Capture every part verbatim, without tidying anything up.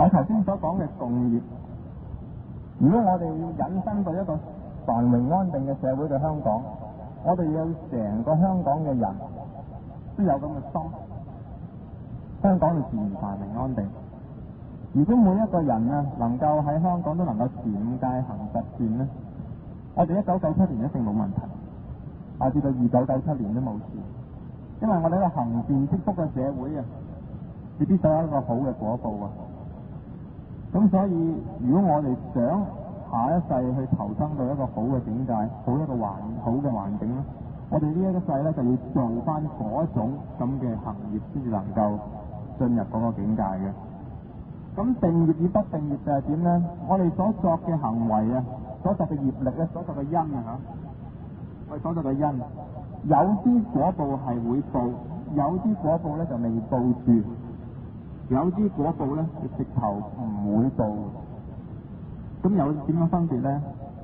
我頭先所講嘅共業，如果我哋要引申到一個繁榮安定嘅社會嘅香港，我哋要成個香港嘅人都有咁嘅心，香港就自然繁榮安定。如果每一個人啊能夠喺香港都能夠持五戒行實踐咧，我哋一九九七年一定冇問題，啊至到二九九七年都冇事，因為我哋一個行善積福嘅社會啊，必必須有一個好嘅果報啊。咁所以如果我哋想下一世去投生到一個好嘅境界，好一個環好嘅環境咧，我哋呢一個世咧就要做翻嗰種咁嘅行業，先至能夠進入嗰個境界嘅。咁定業與不定業就係點咧？我哋所作嘅行為啊，所作嘅業力咧，所作嘅因啊嚇，我哋所作嘅因，有啲果報係會報，有啲果報咧就未報住，有啲果報咧直頭唔會報。咁有點樣分別咧？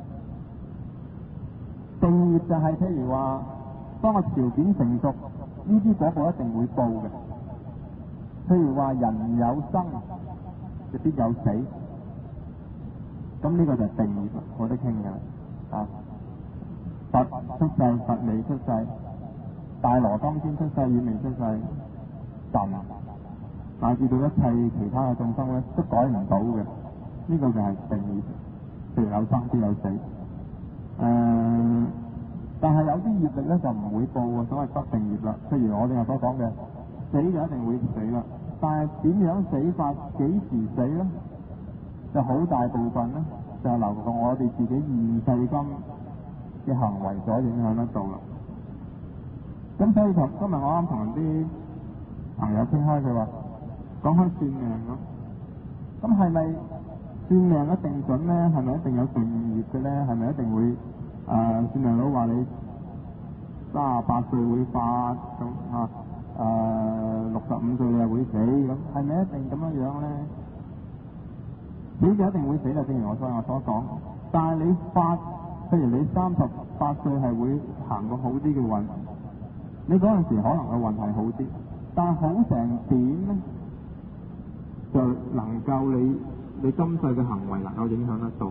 定業就係譬如話，當個條件成熟，呢啲果報一定會報嘅。譬如話人有生，就必有死，咁呢個就係定業，我都傾嘅啦。啊，佛出世，佛未出世；大羅金先出世，與未出世；神乃至到一切其他嘅眾生咧，都改唔到嘅。呢、這個就係定業，譬如有生必有死。誒、呃，但係有啲業力咧就唔會報喎，所謂不定業啦。譬如我哋所講嘅，死就一定會死啦。但係點樣死法，幾時死咧？就好大部分咧，就係留到我哋自己現世今嘅行為所影響得到啦。咁所以同今日我啱同啲朋友傾開，佢話講開算命咁，咁係咪算命一定準咧？係咪一定有定業嘅咧？係咪一定會誒、呃、算命佬話你三十八歲會發咁啊？誒六十五歲你又會死咁，係咪一定咁樣樣咧？死就一定會死啦，正如我所我所講。但係你發，譬如你三十八歲係會行個好啲嘅運，你嗰陣時可能個運係好啲，但係好成點咧，就能夠你你今世嘅行為能夠影響得到。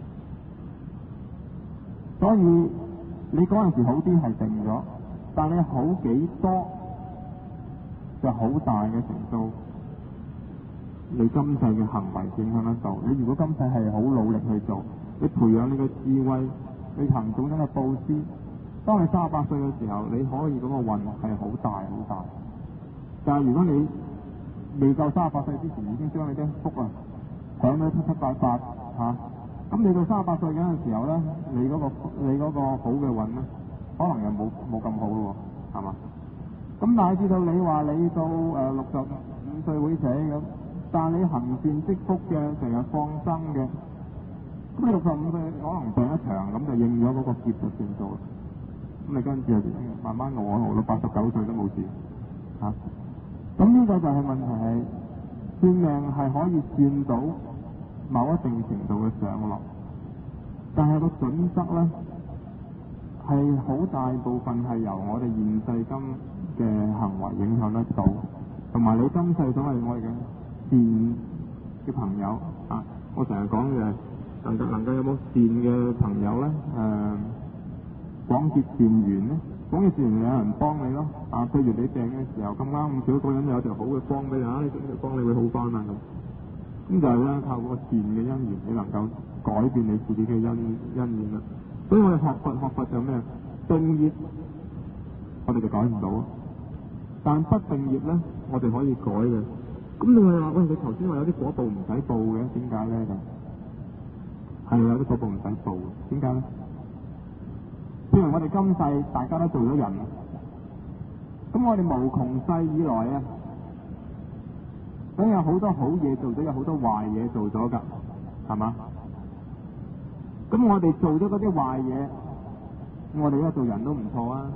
所以你嗰陣時好啲係定咗，但你好幾多？就好大嘅程度，你今世嘅行為影響得到。你如果今世係好努力去做，你培養你嘅智慧，你行種種嘅佈施，當你三十八歲嘅時候，你可以嗰個運係好大好大。但係如果你未夠三十八歲之前已經將你啲福啊享到七七八八嚇，咁、啊、你到三十八歲嗰陣時候咧，你嗰、嗰個你嗰個好嘅運咧，可能又冇冇咁好咯喎，係嘛？咁乃至到你話你到誒六十五歲會死咁，但係你行善積福嘅，成日放生嘅，咁你六十五歲可能病一場，咁就應咗嗰個劫就算數啦。咁你跟住就慢慢熬啊熬到八十九歲都冇事嚇。咁、啊、呢個就係問題係算命係可以算到某一定程度嘅上落，但係個準則咧係好大部分係由我哋現世今嘅行為影響得到，同埋你今世所謂我哋嘅善嘅朋友啊，我成日講嘅能夠能夠有冇善嘅朋友咧？誒、呃，廣結善緣咧，廣結善緣有人幫你咯。啊，譬如你病嘅時候咁啱咁少個人有條好嘅幫俾你啊，呢條幫你會好翻啊咁。咁就係咧，靠個善嘅因緣，你能夠改變你自己嘅因因緣啦。所以我哋學佛學佛就咩？定業我哋就改唔到。但不定業咧，我哋可以改嘅。咁你話喂，你頭先話有啲果報唔使報嘅，點解咧？就係有啲果報唔使報嘅，點解咧？譬如我哋今世大家都做咗人，咁我哋無窮世以來啊，咁有好多好嘢做咗，有好多壞嘢做咗㗎，係嘛？咁我哋做咗嗰啲壞嘢，我哋而家做人都唔錯啊！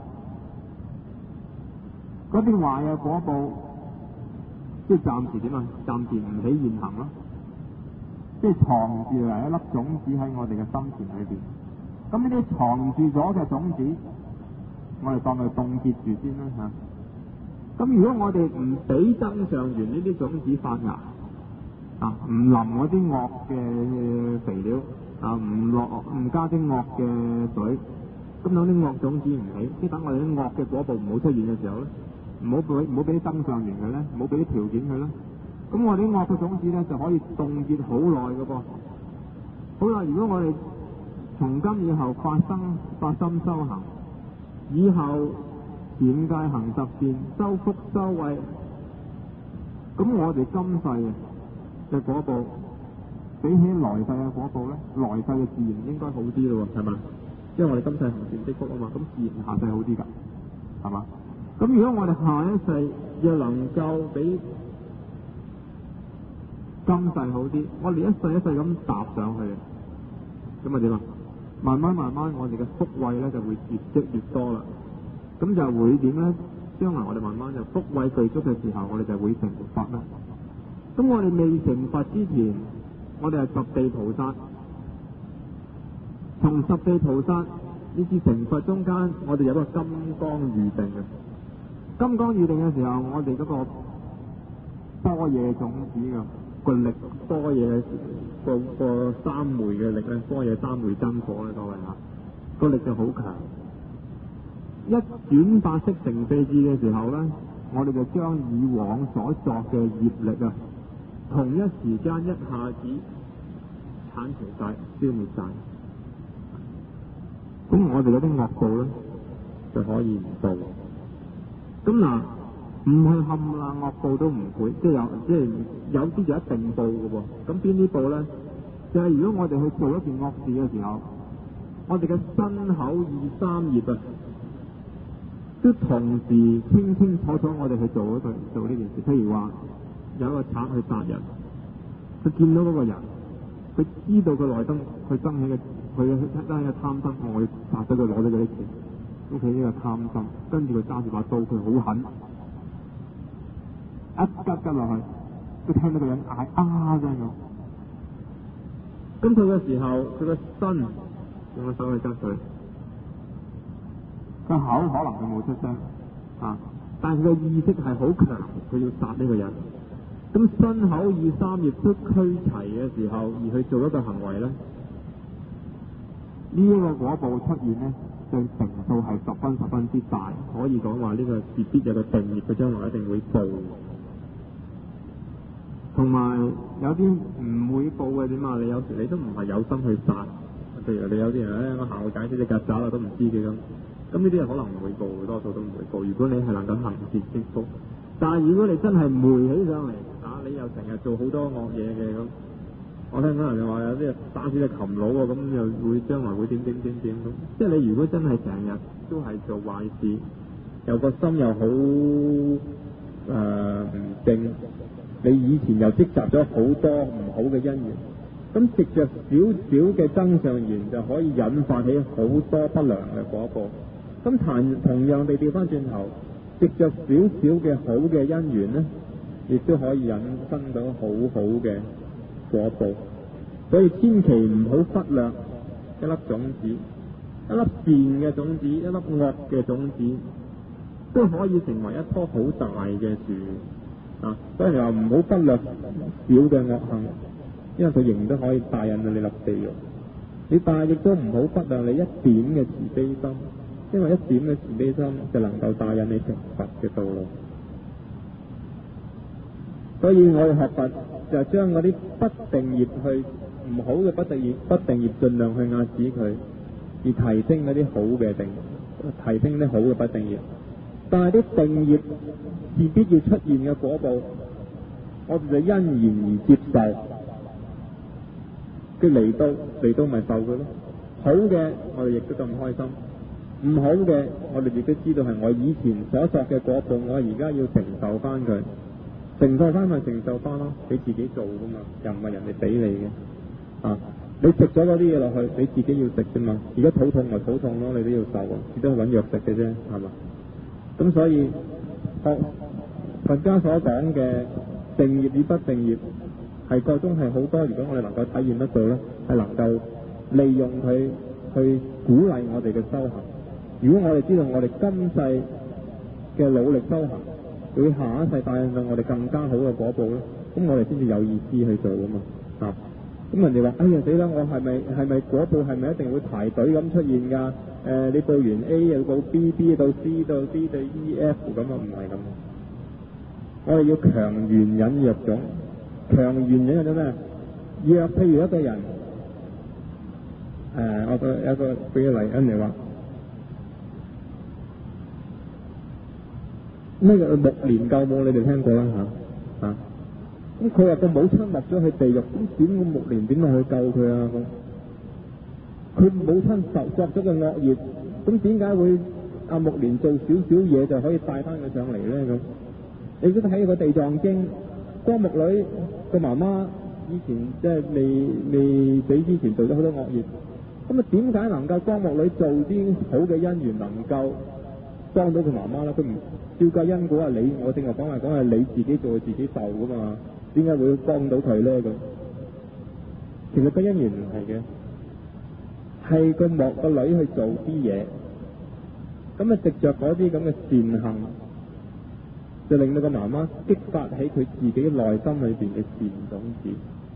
嗰啲壞嘅果報，即係暫時點啊？暫時唔起現行咯，即係藏住嚟一粒種子喺我哋嘅心田裏邊。咁呢啲藏住咗嘅種子，我哋當佢凍結住先啦嚇。咁、啊、如果我哋唔俾增上緣呢啲種子發芽， 啊，唔淋嗰啲惡嘅肥料啊，唔落唔加啲惡嘅水，咁等啲惡種子唔起，即等我哋啲惡嘅果報唔好出現嘅時候咧，唔好俾唔好俾啲增上緣佢咧，唔好俾啲條件佢咧，咁我哋啲惡嘅種子咧就可以凍結好耐嘅噃。好啦，如果我哋從今以後發生發心修行，以後斷戒行十善，修福修慧，咁我哋今世嘅果報比起來世嘅果報咧，來世嘅自然應該好啲咯，係嘛？因為我哋今世行善積福啊嘛，咁自然下世好啲噶，係嘛？咁如果我哋下一世又能夠比今世好啲，我哋一世一世咁搭上去，咁啊點啊？慢慢慢慢，我哋嘅福慧咧就會越積越多啦。咁就會點咧？將來我哋慢慢就福慧具足嘅時候，我哋就會成佛啦。咁我哋未成佛之前，我哋係十地菩薩。從十地菩薩以至成佛中間，我哋有個金剛預定嘅。金剛預定嘅時候，我哋嗰個般若種子嘅個力，般若個個三昧嘅力咧，般若三昧真火咧，各位嚇，個力就好強。一轉八識成四智嘅時候咧，我哋就將以往所作嘅業力啊，同一時間一下子剷除晒、消滅晒。咁我哋嗰啲惡報咧就可以唔到。咁嗱，唔係冚唪唥惡報都唔會，即係有，即係有啲就一定報嘅喎。咁邊啲報咧？就係、是、如果我哋去做一件惡事嘅時候，我哋嘅身口意三業啊，都同時清清楚楚，我哋去做嗰對做呢件事。譬如話有一個賊去殺人，佢見到嗰個人，佢知道佢內心佢生起嘅。佢一間嘅貪心，我要殺咗佢，攞咗佢啲錢，咁佢呢個貪心，跟住佢揸住把刀，佢好狠，一吉吉落去，都聽到個人嗌啊聲咁。咁佢嘅時候，佢個身用個手去吉佢，個口可能佢冇出聲啊，但係佢嘅意識係好強，佢要殺呢個人。咁身口意三業都俱齊嘅時候，而去做一個行為咧。呢一個果報出現呢，對成數係十分十分之大，可以講話呢個事必有個定業，佢將來一定會報。同埋有啲唔會報嘅點啊？你有時你都唔係有心去殺，譬如你有啲人咧，我行去解釋隻曱甴啦，都唔知嘅咁。咁呢啲係可能唔會報，多數都唔會報。如果你係能夠行善積福，但係如果你真係霉起上嚟啊，你又成日做好多惡嘢嘅咁。我聽到人就話有啲打死隻禽佬喎，咁又會將來會點點點點咁。即係你如果真係成日都係做壞事，又個心又好誒唔正，你以前又積集咗好多唔好嘅因緣，咁藉着少少嘅增上緣就可以引發起好多不良嘅果報。咁同同樣地調翻轉頭，藉着少少嘅好嘅因緣呢，亦都可以引生到好好嘅果報。所以千祈唔好忽略一粒種子，一粒善嘅種子，一粒惡嘅種子，都可以成為一棵好大嘅樹啊！所以話唔好忽略小嘅惡行，因為佢仍然都可以帶引到你落地獄。你但係亦都唔好忽略你一點嘅慈悲心，因為一點嘅慈悲心就能夠帶引你成佛嘅道路。所以我哋學佛就將嗰啲不定業去唔好嘅不定業，不定業盡量去壓止佢，而提升嗰啲好嘅定，提升啲好嘅不定業。但係啲定業自必要出現嘅果報，我哋就欣然而接受。佢嚟到嚟到咪受佢咯。好嘅我哋亦都咁開心，唔好嘅我哋亦都知道係我以前所作嘅果報，我而家要承受翻佢。承受翻咪承受翻咯，你自己做噶嘛，又唔係人哋俾你嘅。啊！你食咗嗰啲嘢落去，你自己要食啫嘛。而家肚痛咪肚痛咯，你都要受啊，只都係揾藥食嘅啫，係嘛？咁所以學佛家所講嘅定業與不定業，係個中係好多。如果我哋能夠體驗得到咧，係能夠利用佢去鼓勵我哋嘅修行。如果我哋知道我哋今世嘅努力修行， 會下一世帶向我哋更加好嘅果報咧，咁我哋先至有意思去做噶嘛啊！咁人哋話：哎呀死啦！我係咪係咪果報係咪一定會排隊咁出現㗎？誒、呃，你報完 A 又到 B，B 到 C 到 D 到 E、F 咁啊？唔係咁。我哋要強緣引弱種，強緣引咗咩？若譬如一個人，誒、呃，我個有一個俾個例，人哋話咩叫目連救母？你哋聽過啦嚇嚇。咁佢話個母親落咗去地獄，咁點個目連點落去救佢啊？咁佢母親受作咗個惡業，咁點解會阿目連做少少嘢就可以帶翻佢上嚟咧？咁你都睇個地藏經，光目女個媽媽以前即係未未死之前做咗好多惡業，咁啊點解能夠光目女做啲好嘅因緣能夠幫到佢媽媽咧？佢唔照計因果啊！你我正話講係講係你自己做自己受噶嘛？點解會幫到佢咧？咁其實個因緣唔係嘅，係個莫個女去做啲嘢，咁啊藉着嗰啲咁嘅善行，就令到個媽媽激發起佢自己內心裏邊嘅善種子。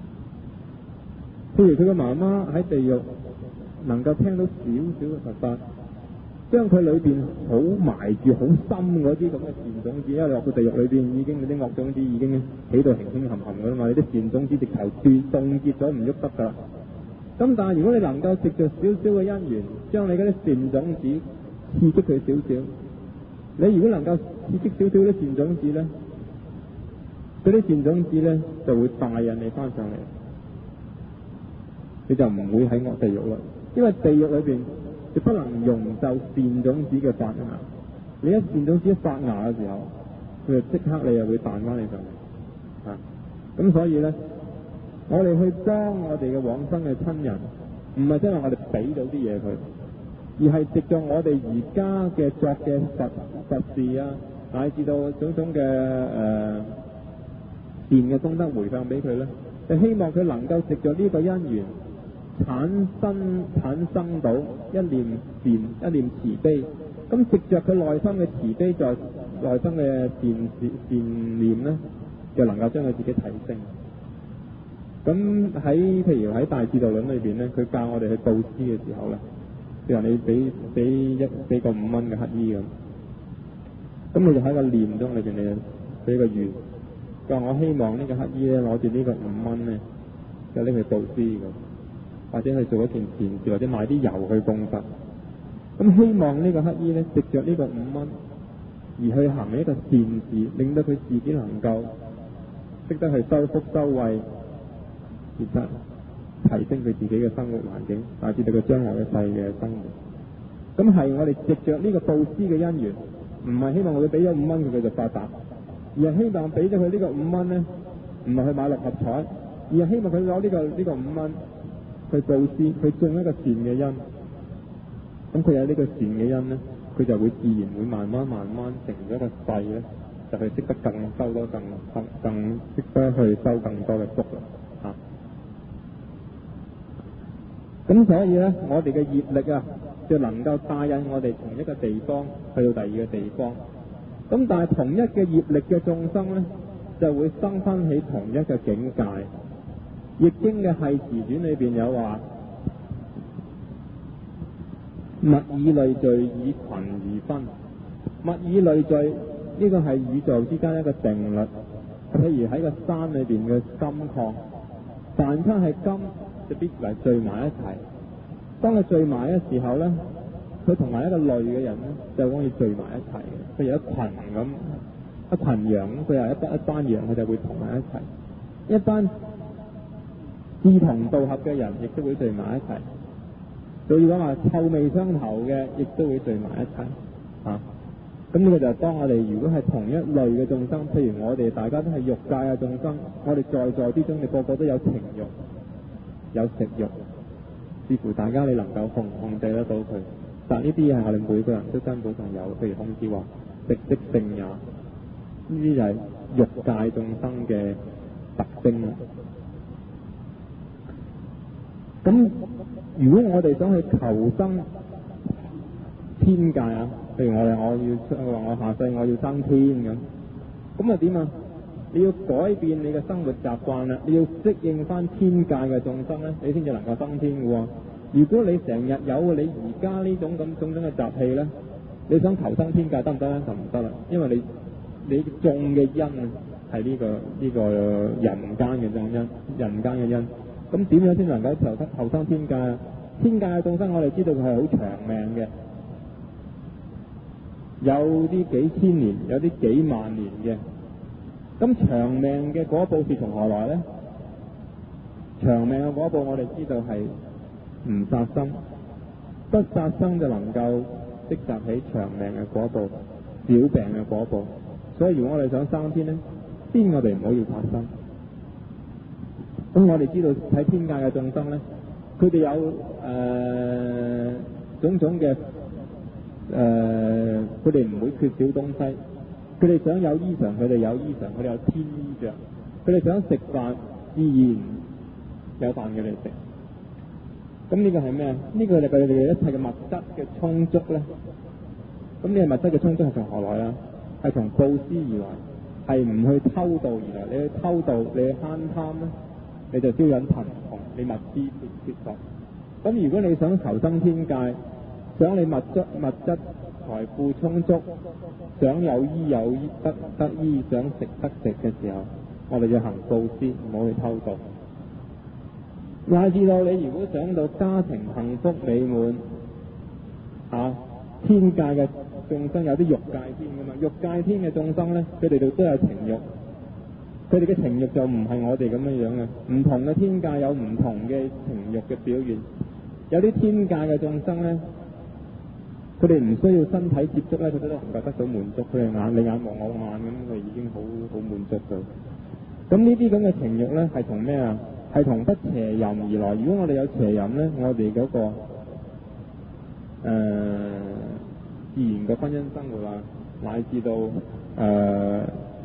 譬如佢個媽媽喺地獄能夠聽到少少嘅佛法，將佢裏邊好埋住好深嗰啲咁嘅善種子，因為落到地獄裏邊已經嗰啲惡種子已經起到輕輕含含噶啦嘛，你啲善種子直頭斷凍結咗唔喐得噶啦。咁但係如果你能夠藉着少少嘅因緣，將你嗰啲善種子刺激佢少少，你如果能夠刺激少少啲善種子咧，嗰啲善種子咧就會帶引你翻上嚟，你就唔會喺惡地獄啦。因為地獄裏邊你不能容受善種子嘅發芽，你一善種子一發芽嘅時候，佢就即刻你又會彈翻你上嚟啊！咁所以咧，我哋去幫我哋嘅往生嘅親人，唔係因為我哋俾到啲嘢佢，而係藉著我哋而家嘅作嘅實實事啊，乃至到種種嘅誒、呃、善嘅功德回向俾佢咧，就希望佢能夠藉著呢個因緣產生產生到一念善一念慈悲，咁藉著佢內心嘅慈悲，在內心嘅善善善念咧，就能夠將佢自己提升。咁喺譬如喺大智度論裏邊咧，佢教我哋去布施嘅時候咧，譬如你俾俾一俾個五蚊嘅乞衣咁，咁你就喺個念中裏邊，你就俾個願，佢話我希望呢個乞衣咧攞住呢個五蚊咧，就拎去布施咁，或者去做一件善事，或者買啲油去供佛。咁希望呢個乞衣咧，藉着呢個五蚊而去行一個善事，令到佢自己能夠識得去修福修慧，其實提升佢自己嘅生活環境，乃至到佢將來嘅世嘅生活。咁係我哋藉着呢個布施嘅因緣，唔係希望佢俾咗五蚊佢佢就發達，而係希望俾咗佢呢個五蚊咧，唔係去買六合彩，而係希望佢攞呢個呢、呢個五蚊去布施，去種一個善嘅因。咁佢有呢個善嘅因咧，佢就會自然會慢慢慢慢成咗一個勢咧，就去識得更收多更更更識得去收更多嘅福啦。咁所以咧，我哋嘅業力啊，就能夠帶引我哋從一個地方去到第二個地方。咁但係同一嘅業力嘅眾生咧，就會生翻起同一個境界。易經嘅繫辭傳裏邊有話：物以類聚，以群而分。物以類聚，呢個係宇宙之間一個定律。譬如喺個山裏邊嘅金礦，凡親係金，就必嚟聚埋一齊。當佢聚埋嘅時候咧，佢同埋一個類嘅人咧，就可以聚埋一齊嘅。譬如一群咁，一群羊咁，佢又一班一班羊，佢就會同埋一齊。一班志同道合嘅人，亦都會聚埋一齊。所以講話臭味相投嘅，亦都會聚埋一齊。啊，咁呢個就係當我哋如果係同一類嘅眾生，譬如我哋大家都係欲界嘅眾生，我哋在座之中，你個個都有情欲，有食欲，視乎大家你能夠控唔控制得到佢。但呢啲係我哋每個人都根本上有，譬如孔子話食色性也，呢啲就係欲界眾生嘅特徵啦。咁如果我哋想去求生天界啊，譬如我哋我要我話我下世我要生天咁， 咁啊點啊？你要改變你嘅生活習慣啦，你要適應翻天界嘅眾生咧，你先至能夠登天嘅喎。如果你成日有你而家呢種咁種種嘅習氣咧，你想求生天界得唔得咧？就唔得啦，因為你你種嘅因啊係呢個呢個人間嘅種因，人間嘅因。咁點樣先能夠求生求生天界啊？天界嘅眾生我哋知道佢係好長命嘅，有啲幾千年，有啲幾萬年嘅。咁長命嘅果報是從何來呢？長命嘅果報我哋知道係唔殺生，不殺生就能夠積集起長命嘅果報、小病嘅果報。所以如果我哋想生天呢，先我哋唔好要殺生。咁我哋知道喺天界嘅眾生呢，佢哋有誒、呃、種種嘅誒，佢哋唔會缺少東西。佢哋想有衣裳，佢哋有衣裳，佢哋有天衣着。佢哋想食飯，自然有飯佢哋食。咁呢個係咩？呢個就係佢哋一切嘅物質嘅充足咧。咁呢個物質嘅充足係從何來啊？係從布施而來，係唔去偷盜而來。你去偷盜，你去慳貪咧，你就招引貧窮，你物資缺乏。咁如果你想求生天界，想你物質物質財富充足，想有衣有衣得得衣，想食得食嘅時候，我哋要行布施，唔好去偷盜。乃至到你如果想到家庭幸福美滿，啊，天界嘅眾生有啲欲界天噶嘛，欲界天嘅眾生咧，佢哋度都有情欲，佢哋嘅情欲就唔係我哋咁樣樣嘅，唔同嘅天界有唔同嘅情欲嘅表現，有啲天界嘅眾生咧。佢哋唔需要身體接觸咧，佢都能夠得到滿足。佢哋眼你眼望我眼咁，佢已經好好滿足佢。咁呢啲咁嘅情慾咧，係從咩啊？係從不邪淫而來。如果我哋有邪淫咧，我哋嗰、那個誒、呃、自然嘅婚姻生活啊，乃至到誒誒、呃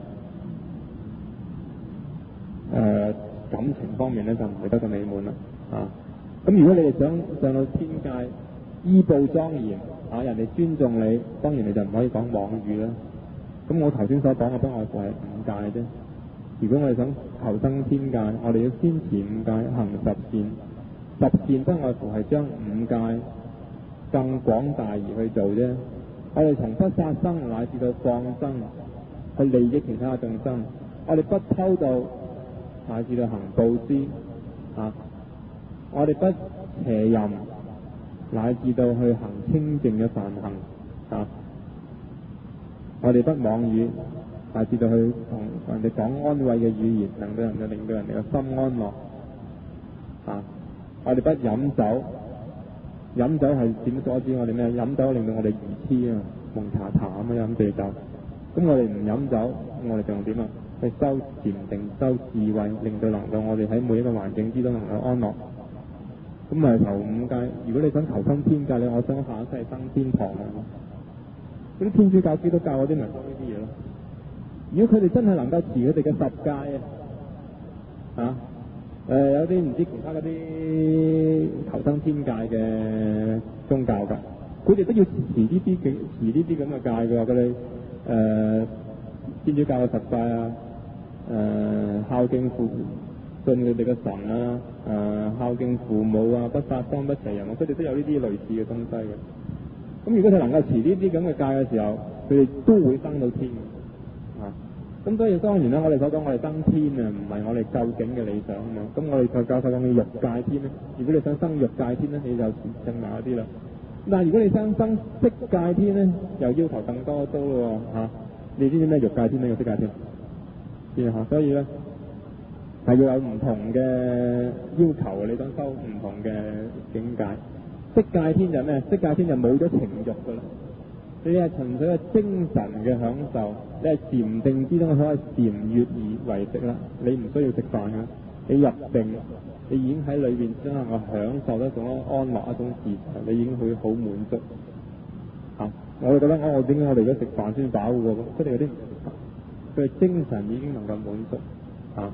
呃、感情方面咧，就唔會得到美滿啦。啊，咁如果你哋想上到天界，衣布莊嚴。啊！人哋尊重你，當然你就唔可以講妄語啦。咁我頭先所講嘅不外乎係五戒啫。如果我哋想求生天界，我哋要先持五戒，行十善。十善不外乎係將五戒更廣大而去做啫。我哋從不殺生乃至到放生，去利益其他嘅眾生。我哋不偷盜乃至到行布施。啊！我哋不邪淫。乃至到去行清淨嘅梵行啊！我哋不妄語，乃至到去同人哋講安慰嘅語言，能夠人哋令到人哋嘅心安樂啊！我哋不飲酒，飲酒係點阻止我哋咩？飲酒令到我哋愚痴啊，蒙查查咁樣飲醉酒。咁我哋唔飲酒，我哋仲點啊？去修禪定、修智慧，令到能夠我哋喺每一個環境之中能夠安樂。咁咪求五戒。如果你想求生天界，你我想下一世登天堂啊！嗰啲天主教、基督教嗰啲咪講呢啲嘢咯。如果佢哋真係能夠持佢哋嘅十戒啊，啊，誒、呃、有啲唔知其他嗰啲求生天界嘅宗教㗎，佢哋都要持呢啲嘅持呢啲咁嘅戒㗎。佢哋誒天主教嘅十戒啊，誒、呃、孝敬父。信佢哋嘅神啊，誒、呃、孝敬父母啊，不殺生不邪淫啊，佢哋都有呢啲類似嘅東西嘅。咁如果佢能夠持呢啲咁嘅戒嘅時候，佢哋都會登到天嘅。啊，咁所以當然啦，我哋所講我哋登天啊，唔係我哋究竟嘅理想啊嘛。咁我哋就教授講嘅欲界天咧，如果你想生欲界天咧，你就正埋一啲啦。但係如果你想生色界天咧，又要求更多多咯喎嚇。你知唔知咩欲界天呢？個色界天？知啊，所以咧。係要有唔同嘅要求，你想修唔同嘅境界。色界天就係咩？色界天就冇咗情慾噶啦，你係純粹嘅精神嘅享受，你係禪定之中可以禪悅而為食啦。你唔需要食飯噶，你入定，你已經喺裏邊真係我享受一種安樂一種自在，你已經會好滿足。啊！我哋覺得我點解我哋而家食飯先飽嘅喎？佢哋嗰啲佢哋精神已經能夠滿足啊！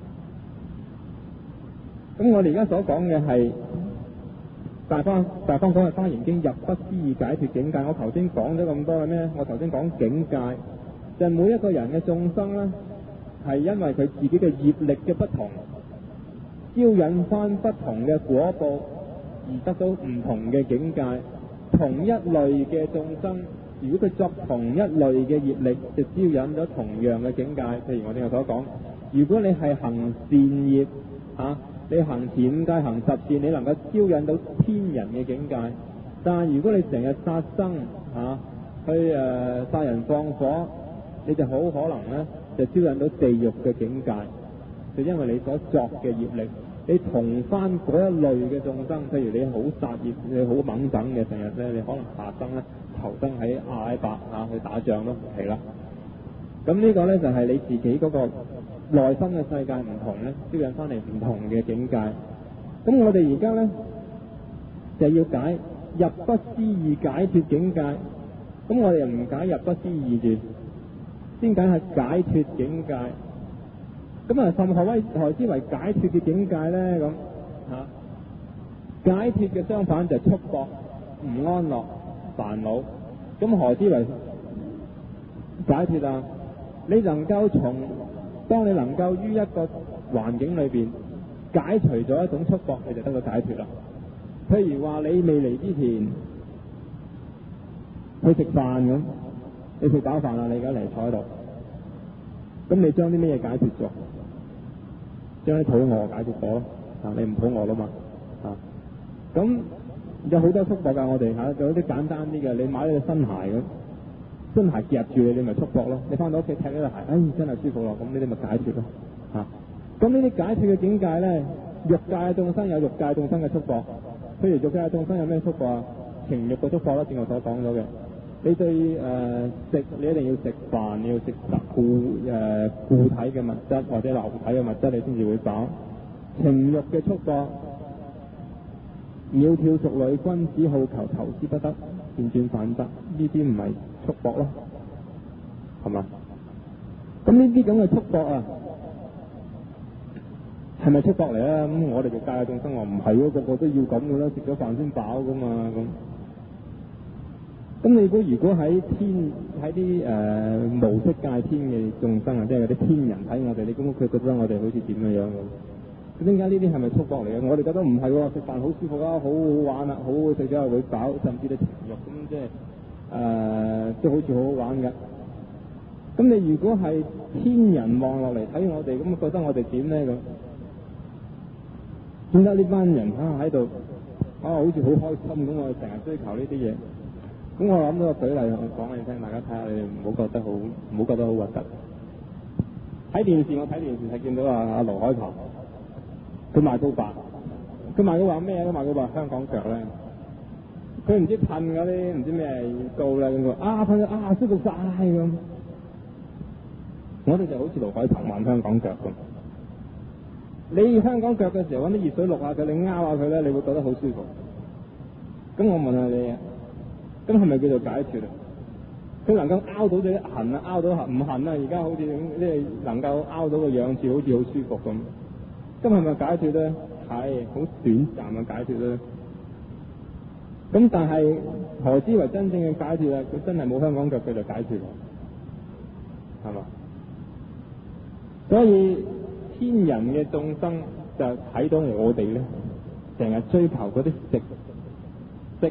咁我哋而家所講嘅係大方大方講嘅《華嚴經》入不思議解脫境界。我頭先講咗咁多嘅咩？我頭先講境界， 就係每一個人嘅眾生咧，係因為佢自己嘅業力嘅不同，招引翻不同嘅果報，而得到唔同嘅境界。同一類嘅眾生，如果佢作同一類嘅業力，就招引咗同樣嘅境界。譬如我哋所講，如果你係行善業啊，你行前五戒行十善，你能夠招引到天人嘅境界。但係如果你成日殺生啊，去誒、呃、殺人放火，你就好可能咧就招引到地獄嘅境界。就因為你所作嘅業力，你同翻嗰一類嘅眾生，譬如你好殺業，你好猛等嘅，成日咧你可能下生咧投生喺阿拉伯啊去打仗都唔奇啦。咁呢個咧就係、是、你自己嗰個內心嘅世界唔同咧，招引翻嚟唔同嘅境界。咁我哋而家咧就要解入不思議解脫境界。咁我哋又唔解入不思議住，先解係解脫境界。咁啊，甚何為何之為解脫嘅境界咧？咁嚇、啊、解脫嘅相反就係束縛、唔安樂、煩惱。咁何之為解脫啊？你能夠從當你能夠於一個環境裏邊解除咗一種束縛，你就得到解脫啦。譬如話你未嚟之前去食飯咁，你食飽飯啦，你而家嚟坐喺度，咁你將啲咩嘢解脫咗？將啲肚餓解決咗啊！你唔肚餓啦嘛啊！咁有好多束縛㗎，我哋嚇，有啲簡單啲嘅，你買咗對新鞋咁，新鞋夾住你，你咪束縛咯。你翻到屋企踢呢對鞋，哎，真係舒服咯，咁呢啲咪解脫咯嚇。咁呢啲解脫嘅境界咧，欲界眾生有欲界眾生嘅束縛，譬如欲界眾生有咩束縛啊？情欲嘅束縛啦，正如我所講咗嘅。你對誒、呃、食，你一定要食飯，你要食固誒、呃、固體嘅物質或者流體嘅物質，你先至會飽。情欲嘅束縛，窈窕淑女，君子好逑，求之不得，輾轉反側，呢啲唔係束縛咯，係嘛？咁呢啲咁嘅束縛啊，係咪束縛嚟啊？咁我哋欲界嘅眾生話唔係喎，個個都要咁嘅啦，食咗飯先飽噶嘛咁。咁你估如果喺天喺啲誒無色界天嘅眾生啊，即係嗰啲天人睇我哋，你估佢覺得我哋好似點樣樣咁？咁點解呢啲係咪束縛嚟嘅？我哋覺得唔係喎，食飯好舒服啊，好好玩啊，好好食咗又會飽，甚至你情慾咁即係誒都好似好好玩㗎。咁你如果係天人望落嚟睇我哋，咁覺得我哋點咧咁？點解呢班人啊喺度啊好似好開心咁？我哋成日追求呢啲嘢。咁我諗到個舉例，我講俾你聽，大家睇下，你哋唔好覺得好，唔好覺得好核突。睇電視，我睇電視係見到啊阿盧海鵬，佢賣高白，佢賣高白咩？佢賣高白香港腳咧，佢唔知噴嗰啲唔知咩膏啦咁啊，啊噴啊舒服晒咁。我哋就好似盧海鵬賣香港腳咁。你香港腳嘅時候揾啲熱水渌下佢，你拗下佢咧，你會覺得好舒服。咁我問下你啊？咁係咪叫做解脫啊？佢能夠拗到隻痕啊，拗到痕唔痕啊？而家好似即係能夠拗到個樣子，好似好舒服咁。咁係咪解脫咧？係好短暫嘅解脫咧。咁但係何之為真正嘅解脫啊？佢真係冇香港腳，佢就解脫，係嘛？所以天人嘅眾生就睇到我哋咧，成日追求嗰啲食色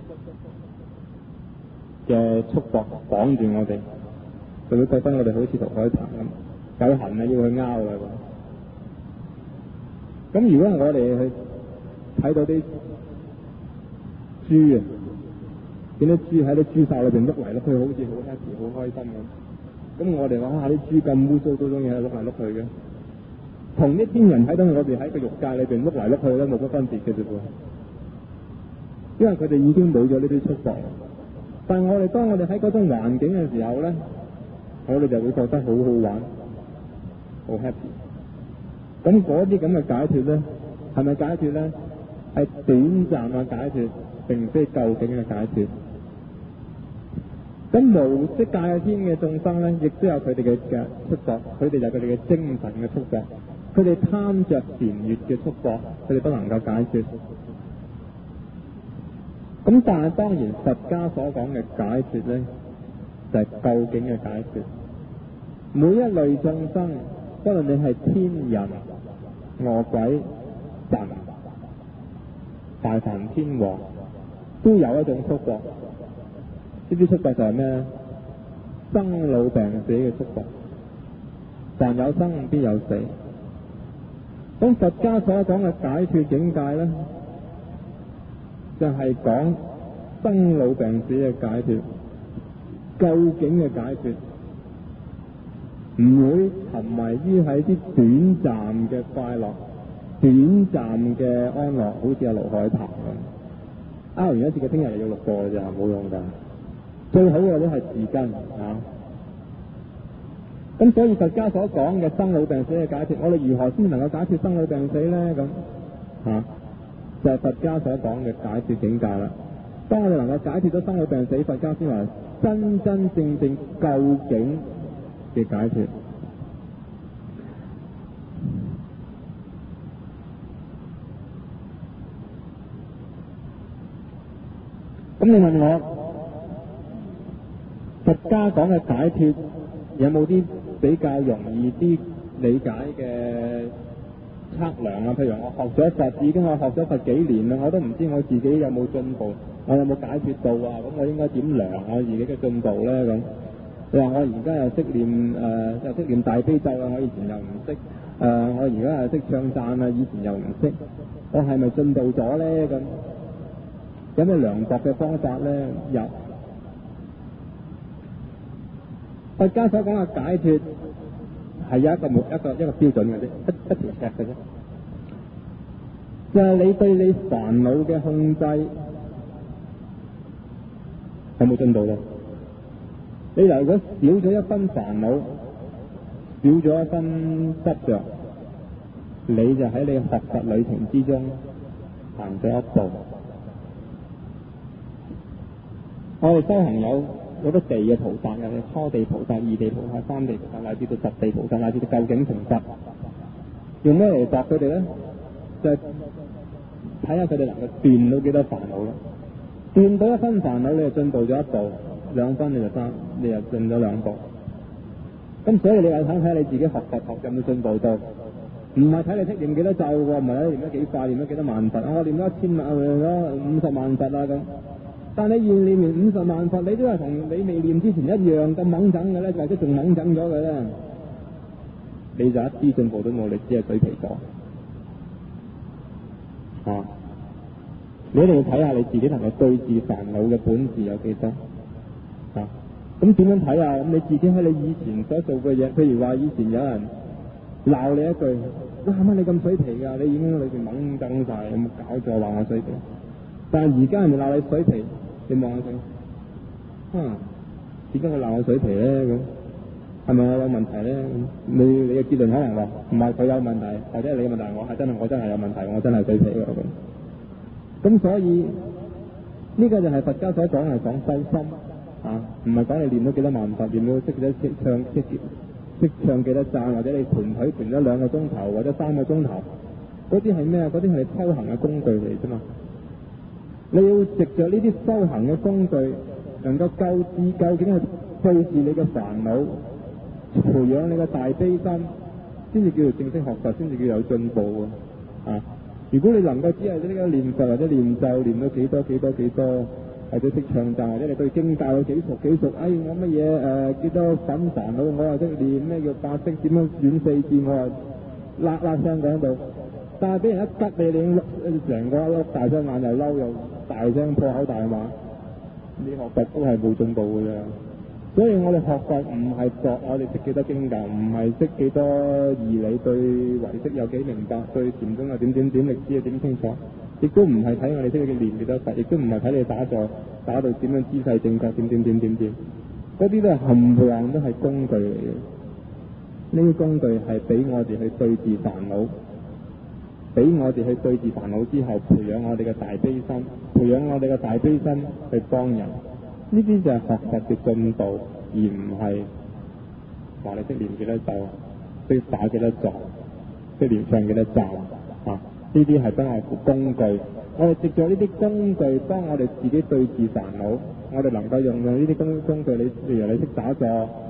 嘅束縛綁住我哋，佢會覺得我哋好似盧海鵬咁，有痕啊要去拗啦咁。咁如果我哋去睇到啲豬啊，見到豬喺啲豬竇裏邊碌嚟碌去，好似好 happy 好開心咁。咁我哋話下啲豬咁污糟，都中意喺度碌嚟碌去嘅，同啲天人睇到我哋喺個欲界裏邊碌嚟碌去咧冇乜分別嘅啫噃，因為佢哋已經冇咗呢啲束縛。但係我哋當我哋喺嗰種環境嘅時候咧，我哋就會覺得好好玩，好 happy。咁嗰啲咁嘅解脫咧，係咪解脫咧？係短暫嘅解脫，並非究竟嘅解脫。咁無色界嘅天嘅眾生咧，亦都有佢哋嘅嘅束縛，佢哋就係佢哋嘅精神嘅束縛，佢哋貪着禪悅嘅束縛，佢哋不能夠解脫。咁但係當然佛家所講嘅解脫咧，就係究竟嘅解脫。 每一類眾生，不論你係天人、餓鬼、神、大梵天王，都有一種束縛。呢啲束縛就係咩？生老病死嘅束縛。凡有生必有死。咁佛家所講嘅解脫境界呢，就係講生老病死嘅解脫，究竟嘅解脫，唔會沉迷於喺啲短暫嘅快樂、短暫嘅安樂，好似阿盧海鵬咁。拗完一次嘅，聽日又要錄過嘅咋，冇用㗎。最好嘅都係字根啊！咁所以佛家所講嘅生老病死嘅解脫，我哋如何先能夠解脫生老病死咧？咁嚇、啊、就係、是、佛家所講嘅解脫境界啦。當我哋能夠解脫咗生老病死，佛家先話真真正正究竟嘅解脫。咁你問我佛家講嘅解脫有冇啲比較容易啲理解嘅測量啊？譬如我學咗佛，已經我學咗佛幾年啦，我都唔知我自己有冇進步，我有冇解脫到啊？咁我應該點量我自己嘅進步咧？咁你話我而家又識念誒、呃，又識念大悲咒啊，我以前又唔識誒，我而家又識唱讚啊，以前又唔識，我係咪進步咗咧？咁有咩量度嘅方法咧？有。佛家所講嘅解脫係有一個一個一個標準嘅啫，一一條尺嘅啫，就係、是、你對你煩惱嘅控制有冇進步咧？你如果少咗一分煩惱，少咗一分執着，你就喺你學佛旅程之中行咗一步。我哋修行有好多地嘅菩薩嘅，初地菩薩、二地菩薩、三地菩薩，乃至到十地菩薩，乃至到究竟成佛，用咩嚟度佢哋咧？就係睇下佢哋能夠斷到幾多煩惱啦。斷到一分煩惱，你就進步咗一步；兩分你就三，你就進咗兩步。咁所以你又睇睇你自己學佛學有冇進步到？唔係睇你識念幾多咒喎，唔係睇念得幾快，念得幾多萬佛。我念咗一千萬，念咗五十萬佛啊咁。但你現念完五十萬佛，你都係同你未念之前一樣咁猛整嘅咧，或者仲猛整咗嘅咧，你就一啲進步都冇，你只係水皮咗。啊！你一定要睇下你自己能夠對治煩惱嘅本事有幾多。啊！咁點樣睇啊？咁你自己喺你以前所做嘅嘢，譬如話以前有人鬧你一句，哇乜你咁水皮㗎？你已經裏邊猛整晒，有冇搞錯話我水皮？但係而家人哋鬧你水皮，你望下佢，啊，點解佢鬧我水皮咧？咁係咪我有問題咧？你你嘅結論可能話唔係佢有問題，或者係你嘅問題，我係真係我真係有問題，我真係水皮㗎咁。咁所以呢、呢個就係佛家所講係講修心啊，唔係講你練到幾多萬佛，練到識幾多識唱識識唱幾多讚，或者你盤腿盤咗兩個鐘頭或者三個鐘頭，嗰啲係咩啊？嗰啲係你修行嘅工具嚟啫嘛。你要藉着呢啲修行嘅工具，能夠救治究竟係對治你嘅煩惱，培養你嘅大悲心，先至叫做正式學佛，先至叫有進步啊！如果你能夠只係呢個念佛或者念咒念到幾多幾多幾多，或者識唱讚，或者你對經教有幾熟幾熟，哎我乜嘢誒幾多品煩惱，我話識念咩叫八識，點樣轉四字，我話喇喇聲講到。但係俾人一吉你，你成個碌大雙眼又嬲又大聲破口大罵，你學佛都係冇進步嘅啫。所以我哋學佛唔係作我哋識幾多經教，唔係識幾多義理，對唯識有幾明白，對禪宗有點點點歷史有點清楚，亦都唔係睇我哋識嘅念幾多佛，亦都唔係睇你打坐打到點樣姿勢正確，點點點點點，嗰啲都係冚唪唥都係工具嚟嘅。呢啲工具係俾我哋去對治煩惱。俾我哋去對治煩惱之後，培養我哋嘅大悲心，培養我哋嘅大悲心去幫人，呢啲就係學佛嘅進步，而唔係話你識念幾多咒，識打幾多坐，識念唱幾多讚啊！呢啲係真係工具。我哋藉助呢啲工具幫我哋自己對治煩惱，我哋能夠用用呢啲工工具，你譬如你識打坐，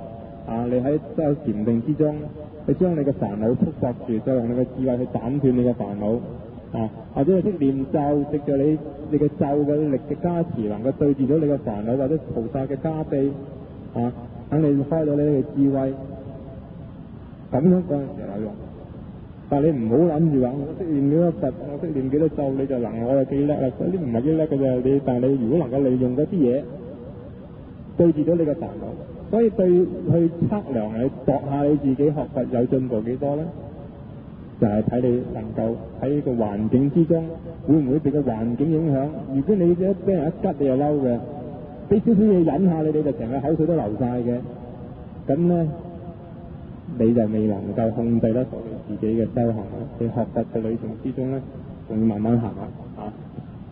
啊，你喺喺禪定之中，你將你嘅煩惱束縛住，再用你嘅智慧去斬斷你嘅煩惱啊，或者你識念咒，藉著你你嘅咒嘅力嘅加持，能夠對治到你嘅煩惱，或者菩薩嘅加庇啊，等你開到你嘅智慧，咁樣嗰陣時有用。但係你唔好諗住話我識念幾多佛，我識念幾多咒，你就能我係幾叻啦？嗰啲唔係幾叻嘅啫。你但係你如果能夠利用嗰啲嘢對治到你嘅煩惱，所以對去測量你度下你自己學佛有進步幾多咧，就係、是、睇你能夠喺個環境之中會唔會被個環境影響。如果你一俾人一吉你就嬲嘅，俾少少嘢忍下你，你就成個口水都流晒嘅，咁咧你就未能夠控制得到你自己嘅修行啦。你學佛嘅旅程之中咧，仲要慢慢行下啊。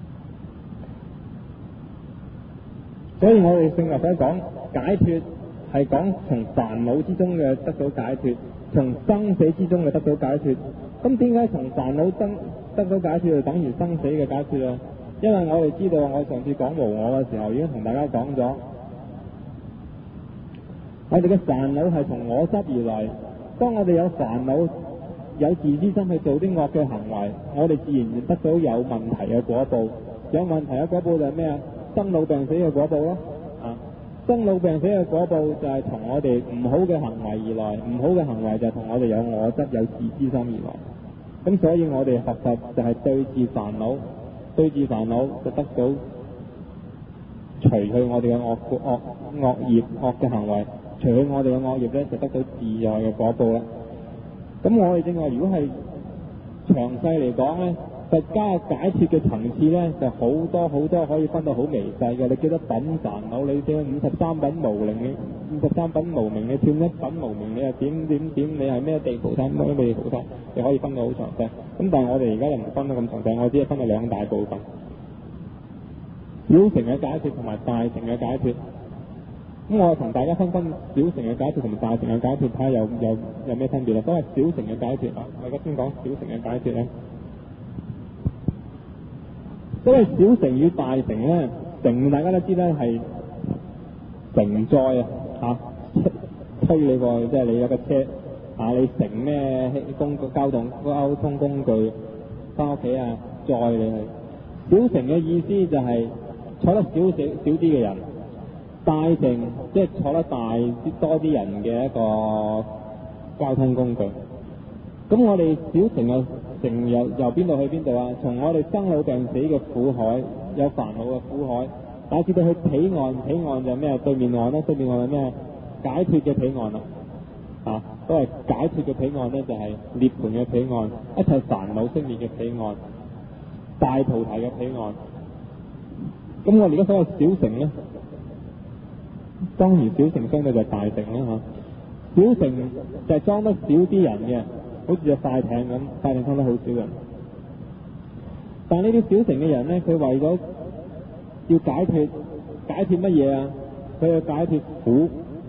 所以我哋聖人所講解脫係講從煩惱之中嘅得到解脫，從生死之中嘅得到解脫。咁點解從煩惱得得到解脫就等於生死嘅解脫啊？因為我哋知道，我上次講無我嘅時候已經同大家講咗，我哋嘅煩惱係從我執而嚟。當我哋有煩惱、有自私心去做啲惡嘅行為，我哋自然得到有問題嘅果報。有問題嘅果報就係咩啊？生老病死嘅果報咯。啊，生老病死嘅果報就係從我哋唔好嘅行為而來，唔好嘅行為就係同我哋有我執、有自私心而來。咁所以我哋學佛就係對治煩惱，對治煩惱就得到除去我哋嘅惡惡惡業、惡嘅行為。除去我哋嘅惡業咧，就得到自在嘅果報啦。咁我哋正話，如果係詳細嚟講咧，佛家嘅解脫嘅層次咧，就好多好多可以分到好微細嘅。你記得品煩惱，你跳五十三品無明，你五十三品無明，你跳一品無明，你係點點點，你係咩地菩薩，咩地菩薩，你可以分到好詳細。咁但係我哋而家又唔分得咁詳細，我只係分到兩大部分：小乘嘅解脫同埋大乘嘅解脫。咁我同大家分分小乘嘅解脫同埋大乘嘅解脫，睇下有有有咩分別啦。所謂小乘嘅解脫啊，我而家先講小乘嘅解脫咧。所謂小乘與大乘咧，乘大家都知咧係承載啊，嚇推你過去，即係你有個車啊，你乘咩公交通交通工具翻屋企啊，載你去。小乘嘅意思就係坐得少少少啲嘅人。大乘即係坐得大啲多啲人嘅一個交通工具。咁我哋小乘嘅乘由由邊度去邊度啊？從我哋生老病死嘅苦海，有煩惱嘅苦海，乃至到去彼岸，彼岸就係咩？對面岸啦，對面岸係咩？解脫嘅彼岸啦。啊，所謂解脫嘅彼岸咧，就係涅槃嘅彼岸，一切煩惱熄滅嘅彼岸，大菩提嘅彼岸。咁我哋而家所謂小乘咧，當然小乘相對就係大乘啦嚇。小乘就係裝得少啲人嘅，好似隻快艇咁，快艇裝得好少人。但係呢啲小乘嘅人咧，佢為咗要解脫，解脫乜嘢啊？佢要解脫苦，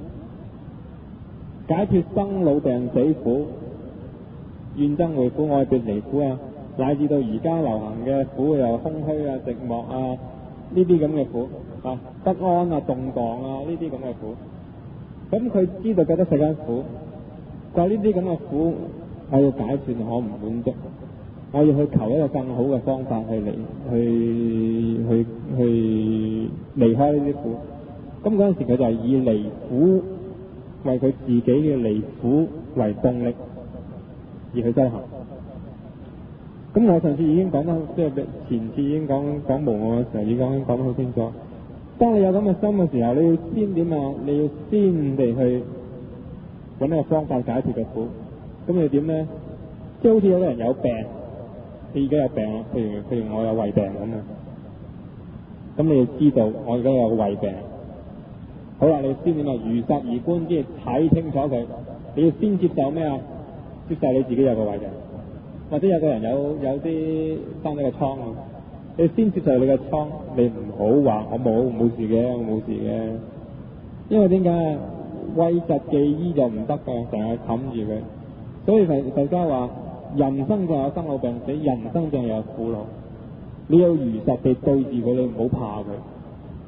解脫生老病死苦、怨憎會苦、愛別離苦啊，乃至到而家流行嘅苦又空虛啊、寂寞啊，呢啲咁嘅苦啊，不安啊、動盪啊，呢啲咁嘅苦。咁佢知道覺得世間苦，但係呢啲咁嘅苦，我要解決我唔滿足，我要去求一個更好嘅方法去離去去去離開呢啲苦。咁嗰陣時佢就係以離苦為佢自己嘅離苦為動力而去修行。咁我上次已經講得，即係前次已經講講無我嘅時候，已經講講得好清楚。當你有咁嘅心嘅時候，你要先點啊？你要先地去揾一個方法解決嘅苦。咁你點咧？即係好似有啲人有病，你而家有病啦，譬如譬如我有胃病咁啊。咁你要知道我而家有個胃病。好啦，你先點啊？如實而觀，即係睇清楚佢。你要先接受咩啊？接受你自己有個胃病，或者有個人有有啲生咗個瘡啊。你先接受你嘅瘡，你唔好話我冇冇事嘅，我冇事嘅。因為點解？諱疾忌醫就唔得㗎，成日冚住佢。所以佛佛家話：人生就有生老病死，人生就有苦惱。你要如實地對住佢，你唔好怕佢。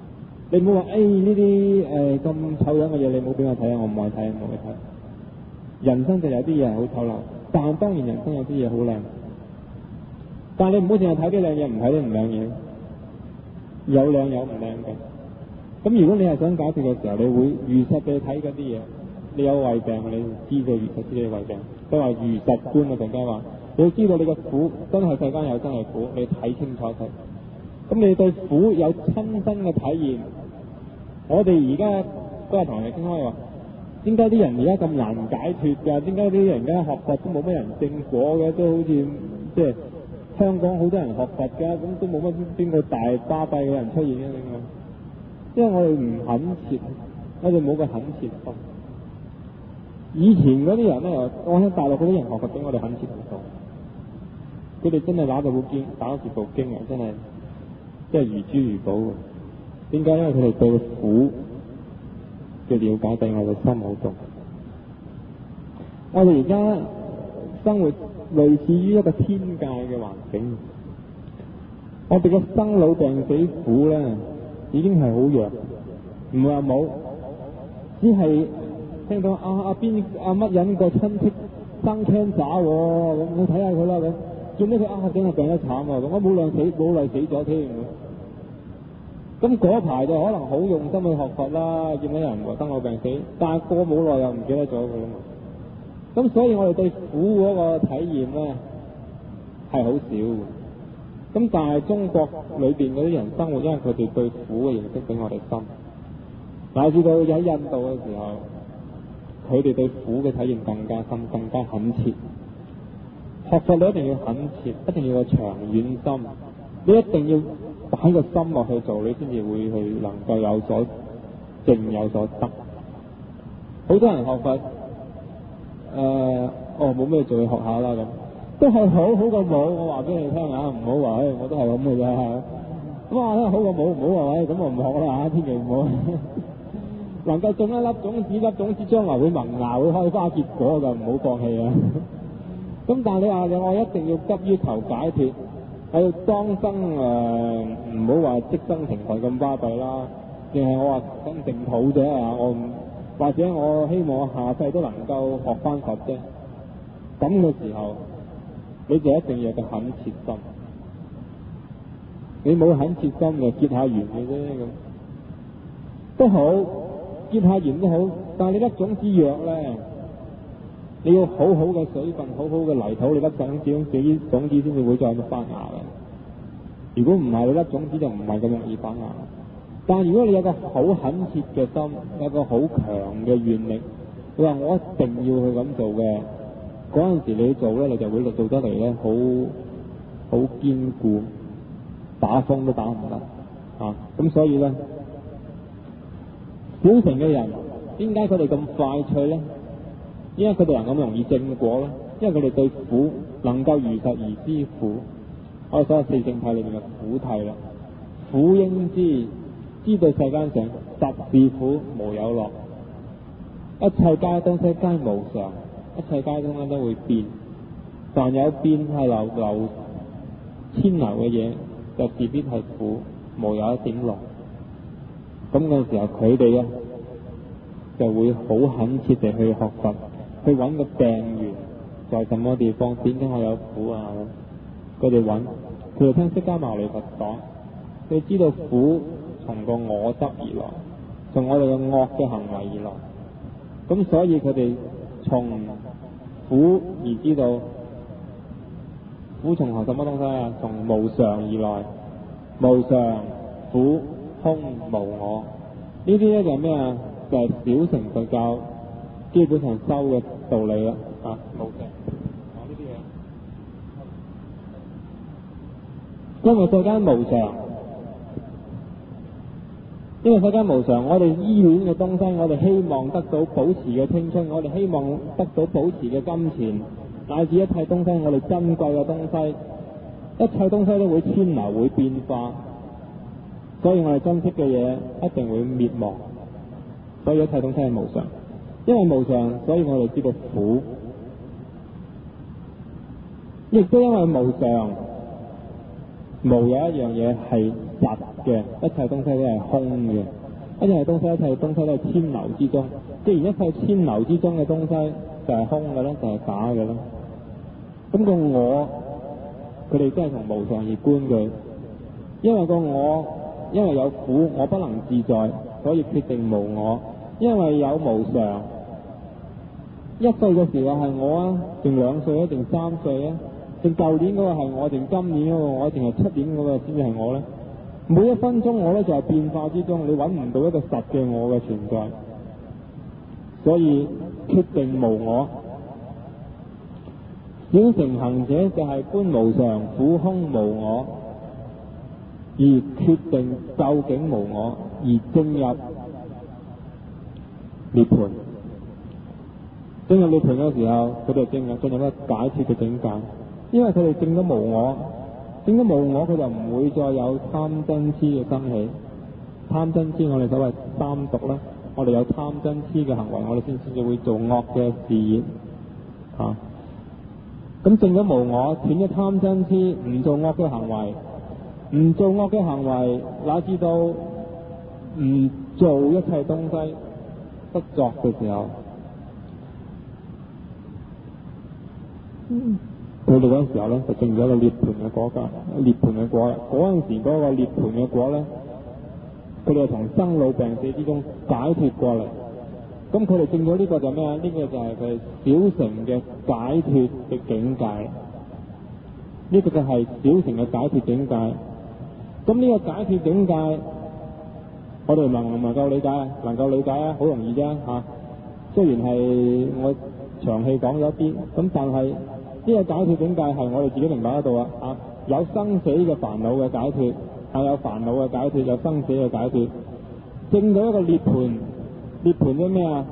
你唔好話誒呢啲誒咁醜樣嘅嘢，你唔好俾我睇啊！我唔愛睇，唔愛睇。人生就有啲嘢係好醜陋，但當然人生有啲嘢好靚。但係你唔好淨係睇啲靚嘢，唔睇啲唔靚嘢。有靚有唔靚嘅。咁如果你係想解決嘅時候，你會如實地睇嗰啲嘢。你有胃病，你知道如實知你胃病。佢話如實觀啊，陣間話你要知道你嘅苦真係世間有真係苦，你睇清楚佢。咁你對苦有親身嘅體驗。我哋而家嗰日同人哋傾開話，點解啲人而家咁難解脫㗎？點解啲人而家學佛都冇乜人正果嘅？都好似即係香港好多人學佛㗎，咁都冇乜邊個大巴閉嘅人出現嘅？因為我哋唔懇切，我哋冇個懇切心。以前嗰啲人咧，我喺大陸嗰啲人學佛比我哋懇切好多。佢哋真係拿住部經，打住部經啊，真係即係如珠如寶嘅。點解？因為佢哋對苦嘅了解比我哋深好多。我哋而家生活類似於一個天界嘅環境，我哋嘅生老病死苦咧已經係好弱，唔係話冇，只係聽到啊啊邊啊乜人個親戚生 cancer 喎，咁你睇下佢啦咁，做咩佢啊真係病得慘喎，咁我冇耐死冇耐死咗添。咁嗰排就可能好用心去學佛啦，見到人話生老病死，但係過冇耐又唔記得咗佢啦嘛。咁所以我哋對苦嗰個體驗咧係好少嘅。咁但係中國裏邊嗰啲人生活，因為佢哋對苦嘅認識比我哋深，乃至到喺印度嘅時候，佢哋對苦嘅體驗更加深、更加懇切。學佛你一定要懇切，一定要有長遠心，你一定要擺個心落去做，你先至會去能夠有所證有所得。好多人學佛，誒、呃，哦冇咩做，去學下啦咁，都係好好過冇。我話俾你聽啊，唔好話，誒、哎，我都係咁嘅啫。咁啊，好過冇，唔好話，誒，咁我唔學啦嚇，千祈唔好。能夠種一粒種子，粒種子將來會萌芽，會開花結果㗎，唔好放棄啊！咁但係你話我一定要急於求解脫。喺度當生誒，唔好話即生成佛咁巴閉啦，淨係我話生淨土啫啊！我唔或者我希望我下世都能夠學翻佛啫。咁嘅時候，你就一定要有個懇切心。你冇懇切心就結下緣嘅啫咁，都好結下緣都好，但係你粒種子弱咧，你要好好嘅水分，好好嘅泥土，你粒種子種種子先至會再發芽嘅。如果唔係，你粒種子就唔係咁容易發芽。但係如果你有個好懇切嘅心，有個好強嘅願力，你話我一定要去咁做嘅，嗰陣時你做咧，你就會做得嚟咧，好好堅固，打風都打唔得啊！咁所以咧，小乘嘅人點解佢哋咁快脆咧？因為佢哋能咁容易證果咧，因為佢哋對苦能夠如實而知苦。我哋所謂四聖諦裏面嘅苦諦啦，苦應知，知道世間上實是苦，無有樂，一切皆東西皆無常，一切皆東西都會變，凡有變係流流遷流嘅嘢，就自必係苦，無有一點樂。咁嘅時候，佢哋咧就會好懇切地去學佛，去揾個病源在什麼地方，點解我有苦啊？佢哋揾，佢哋聽釋迦牟尼佛講，佢知道苦從個我執而來，從我哋嘅惡嘅行為而來。咁所以佢哋從苦而知道苦從何什麼東西啊？從無常而來，無常、苦、空、無我。呢啲咧就係咩啊？就係、是、小乘佛教基本上修嘅道理啦。啊，無常。講呢啲嘢。因為世間無常，因為世間無常，我哋依戀嘅東西，我哋希望得到保持嘅青春，我哋希望得到保持嘅金錢，乃至一切東西，我哋珍貴嘅東西，一切東西都會遷流，會變化，所以我哋珍惜嘅嘢一定會滅亡，所以一切東西係無常。因為無常，所以我哋知道苦，亦都因為無常，無有一樣嘢係實嘅，一切東西都係空嘅，一切東西一切東西都係千流之中。既然一切千流之中嘅東西就係空嘅咧，就係假嘅咧，咁個我佢哋真係從無常而觀佢，因為個我因為有苦，我不能自在，所以決定無我。因為有無常，一歲嘅時候係我啊，定兩歲啊，定三歲啊，定舊年嗰個係我，定今年嗰個我，定係出年嗰個先至係我咧？每一分鐘我咧就係變化之中，你揾唔到一個實嘅我嘅存在，所以決定無我。小乘行者就係觀無常、苦空無我，而決定究竟無我，而進入涅槃。進入涅槃嘅時候，佢哋進入進入一個解脫嘅境界，因為佢哋證咗無我，證咗無我，佢就唔會再有貪嗔痴嘅生起。貪嗔痴我哋所謂三毒啦，我哋有貪嗔痴嘅行為，我哋先至會做惡嘅事業啊。咁證咗無我，斷咗貪嗔痴，唔做惡嘅行為，唔做惡嘅行為，乃至到唔做一切東西不作嘅時候，佢哋嗰陣時候咧就證咗個涅槃嘅果噶，涅槃嘅果啦。嗰陣時嗰個涅槃嘅果咧，佢哋係從生老病死之中解脫過嚟。咁佢哋證咗呢個就咩啊？呢、這個就係佢小乘嘅解脫嘅境界。呢、這個就係小乘嘅解脫境界。咁呢個解脫境界，我哋能唔能夠理解啊？能夠理解啊，好容易啫嚇、啊。雖然係我長氣講咗一啲，咁但係呢個解脫境界係我哋自己明白得到啊！啊，有生死嘅煩惱嘅解脫，係有煩惱嘅解脫，有生死嘅解脫，證到一個涅槃。涅槃咗咩啊？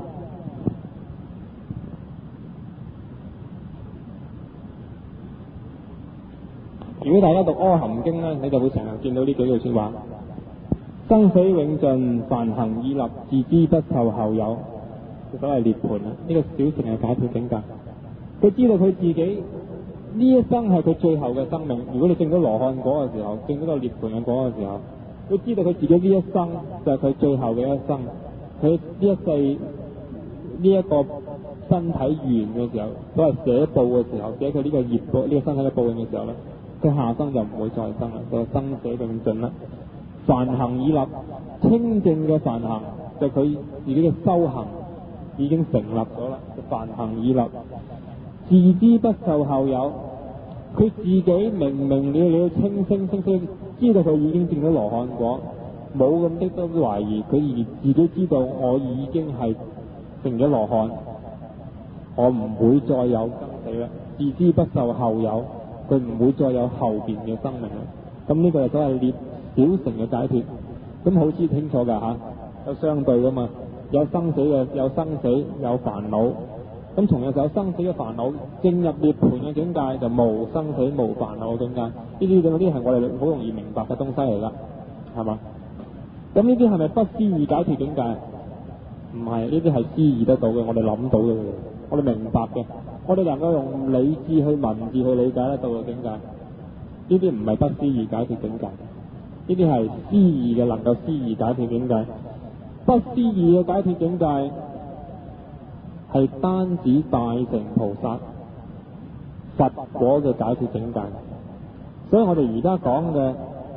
如果大家讀《阿含經》咧，你就會成日見到呢幾句說話：生死永盡，梵行已立，自知不受後有。所謂涅槃啊，呢個小乘係解脫境界。佢知道佢自己呢一生係佢最後嘅生命。如果你證到羅漢果嘅時候，證到個涅槃嘅果嘅時候，佢知道佢自己呢一生就係佢最後嘅一生。佢呢一世呢一個身體完嘅時候，所謂寫報嘅時候，寫佢呢個業報呢個身體嘅報應嘅時候咧，佢下生就唔會再生啦，就生死永盡啦。梵行已立，清淨嘅梵行就佢、是、自己嘅修行已經成立咗啦，就梵行已立，自知不受後有。佢自己明明了了、清清清清，知道佢已經證咗羅漢果，冇咁的都懷疑，佢而自己知道我已經係成咗羅漢，我唔會再有生死啦。自知不受後有，佢唔會再有後邊嘅生命啦。咁呢個就所謂列小乘嘅解脫。咁好知清楚㗎嚇，有相對㗎嘛，有生死嘅，有生死，有煩惱。咁同樣就有生死嘅煩惱，進入涅槃嘅境界就無生死無煩惱嘅境界。呢啲咁啲係我哋好容易明白嘅東西嚟㗎，係嘛？咁呢啲係咪不思議解脫境界？唔係，呢啲係思議得到嘅，我哋諗到嘅，我哋明白嘅，我哋能夠用理智去文字去理解得到嘅境界。呢啲唔係不思議解脫境界，呢啲係思議嘅，能夠思議解脫境界。不思議嘅解脫境界係單指大乘菩薩佛果嘅解脫境界。所以我哋而家講嘅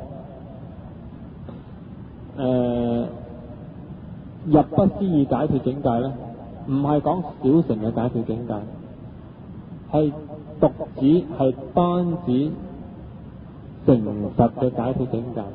誒入不思議解脫境界咧，唔係講小乘嘅解脫境界，係獨指係單指成佛嘅解脫境界。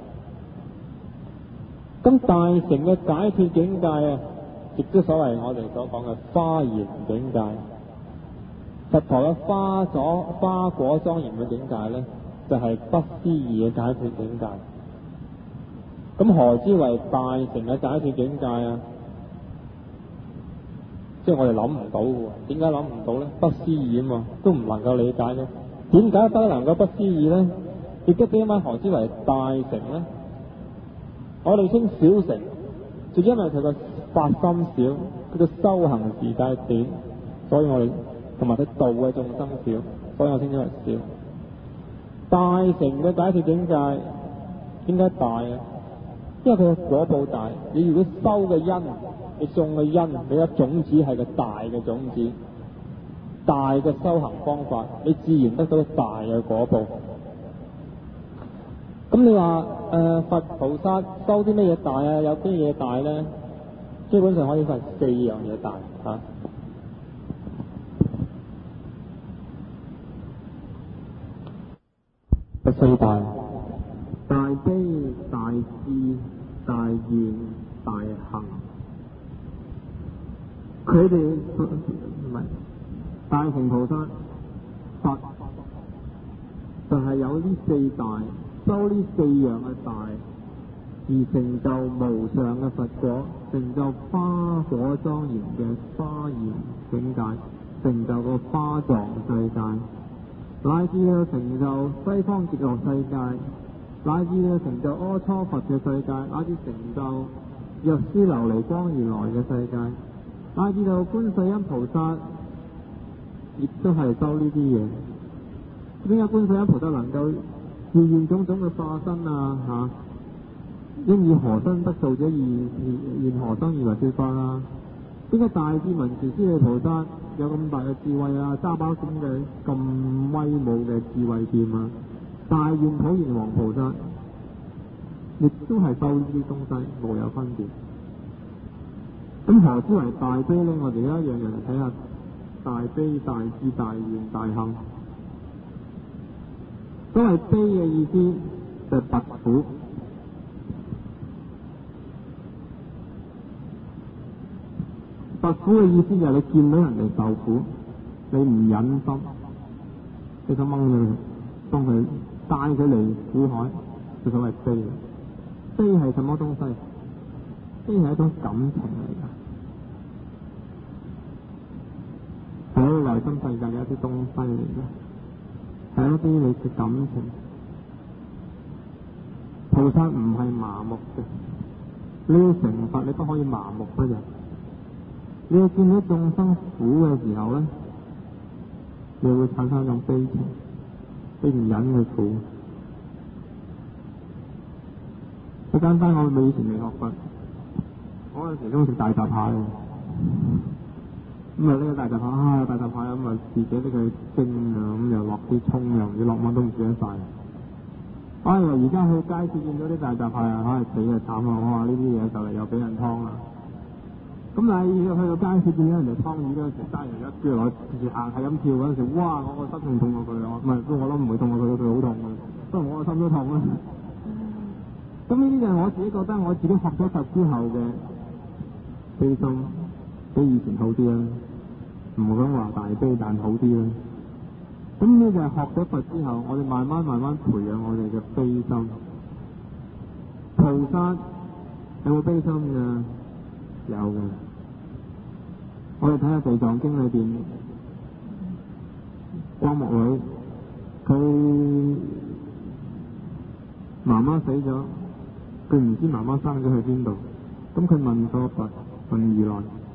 咁大乘嘅解脫境界啊，亦都所謂我哋所講嘅華嚴境界。佛陀嘅花咗花果莊嚴嘅境界咧，就係、是、不思議嘅解脫境界。咁何之為大乘嘅解脫境界啊？即係我哋諗唔到嘅喎，點解諗唔到咧？不思議啊嘛，都唔能夠理解咧。點解不能夠不思議咧？亦都點解何之為大乘咧？我哋稱小乘，就因為佢個發心少，佢個修行時間短，所以我哋同埋佢度嘅眾生少，所以我稱之為小。大乘嘅解脫境界點解大啊？因為佢嘅果報大。你如果收嘅因，你種嘅因，你嘅種子係個大嘅種子，大嘅修行方法，你自然得到大嘅果報。咁你話誒、呃、佛菩薩收啲咩嘢大啊？有啲嘢大咧？基本上可以分四樣嘢大嚇。第四大：大悲、大智、大願、大行。佢哋唔係大乘菩薩佛，就係有呢四大，收呢四樣嘅大，而成就無上嘅佛果，成就花果莊嚴嘅花嚴境界，成就個花藏世界，乃至到成就西方極樂世界，乃至到成就阿閦佛嘅世界，乃至成就藥師琉璃光如來嘅世界，乃至到觀世音菩薩，亦都係收呢啲嘢。點解觀世音菩薩能夠現現種種嘅化身啊？嚇、啊，應以何身得道者現現何身而來說法啊？點解大智文殊師利菩薩有咁大嘅智慧啊？揸把咁嘅咁威武嘅智慧劍啊？大願普賢王菩薩亦都係收呢啲東西，無有分別。咁何之為大悲呢？我哋而家讓人睇下大悲、大智、大願、大行。所謂悲嘅意思就係拔苦。拔苦嘅意思就係你見到人哋受苦，你唔忍心，你想掹佢，幫佢帶佢離苦海，就所謂悲。悲係什麼東西？悲係一種感情嚟㗎，係喺內心世界嘅一啲東西嚟嘅，係一啲你嘅感情。菩薩唔係麻木嘅，你要成佛，你不可以麻木不仁。你要見到眾生苦嘅時候咧，你會產生一種悲情，你唔忍佢苦。好簡單，我哋以前未學佛，我嗰陣時中意食大閘蟹嘅，咁啊呢個大閘蟹啊大閘蟹咁啊自己拎佢蒸啊，咁又落啲葱，又唔知落乜都唔記得晒。哎呀！而家去街市見到啲大閘蟹啊，唉死啊慘啊！我話呢啲嘢就嚟又俾人劏啦。咁但係去到街市見到人哋劏魚嗰陣時，揸人一腳落去行係咁跳嗰陣時，哇！我個心痛痛過佢啊！唔係，不過我都唔會痛過佢，佢好痛嘅，不過我個心都痛啦。咁呢啲就係我自己覺得我自己學咗佛之後嘅悲心，比以前好啲啦。唔好講話大悲，但好啲啦。咁呢就係學咗佛之後，我哋慢慢慢慢培養我哋嘅悲心。菩薩有冇悲心㗎？有嘅。我哋睇下《地藏經》裏邊，光目女佢媽媽死咗，佢唔知媽媽生咗去邊度，咁佢問咗佛，問如來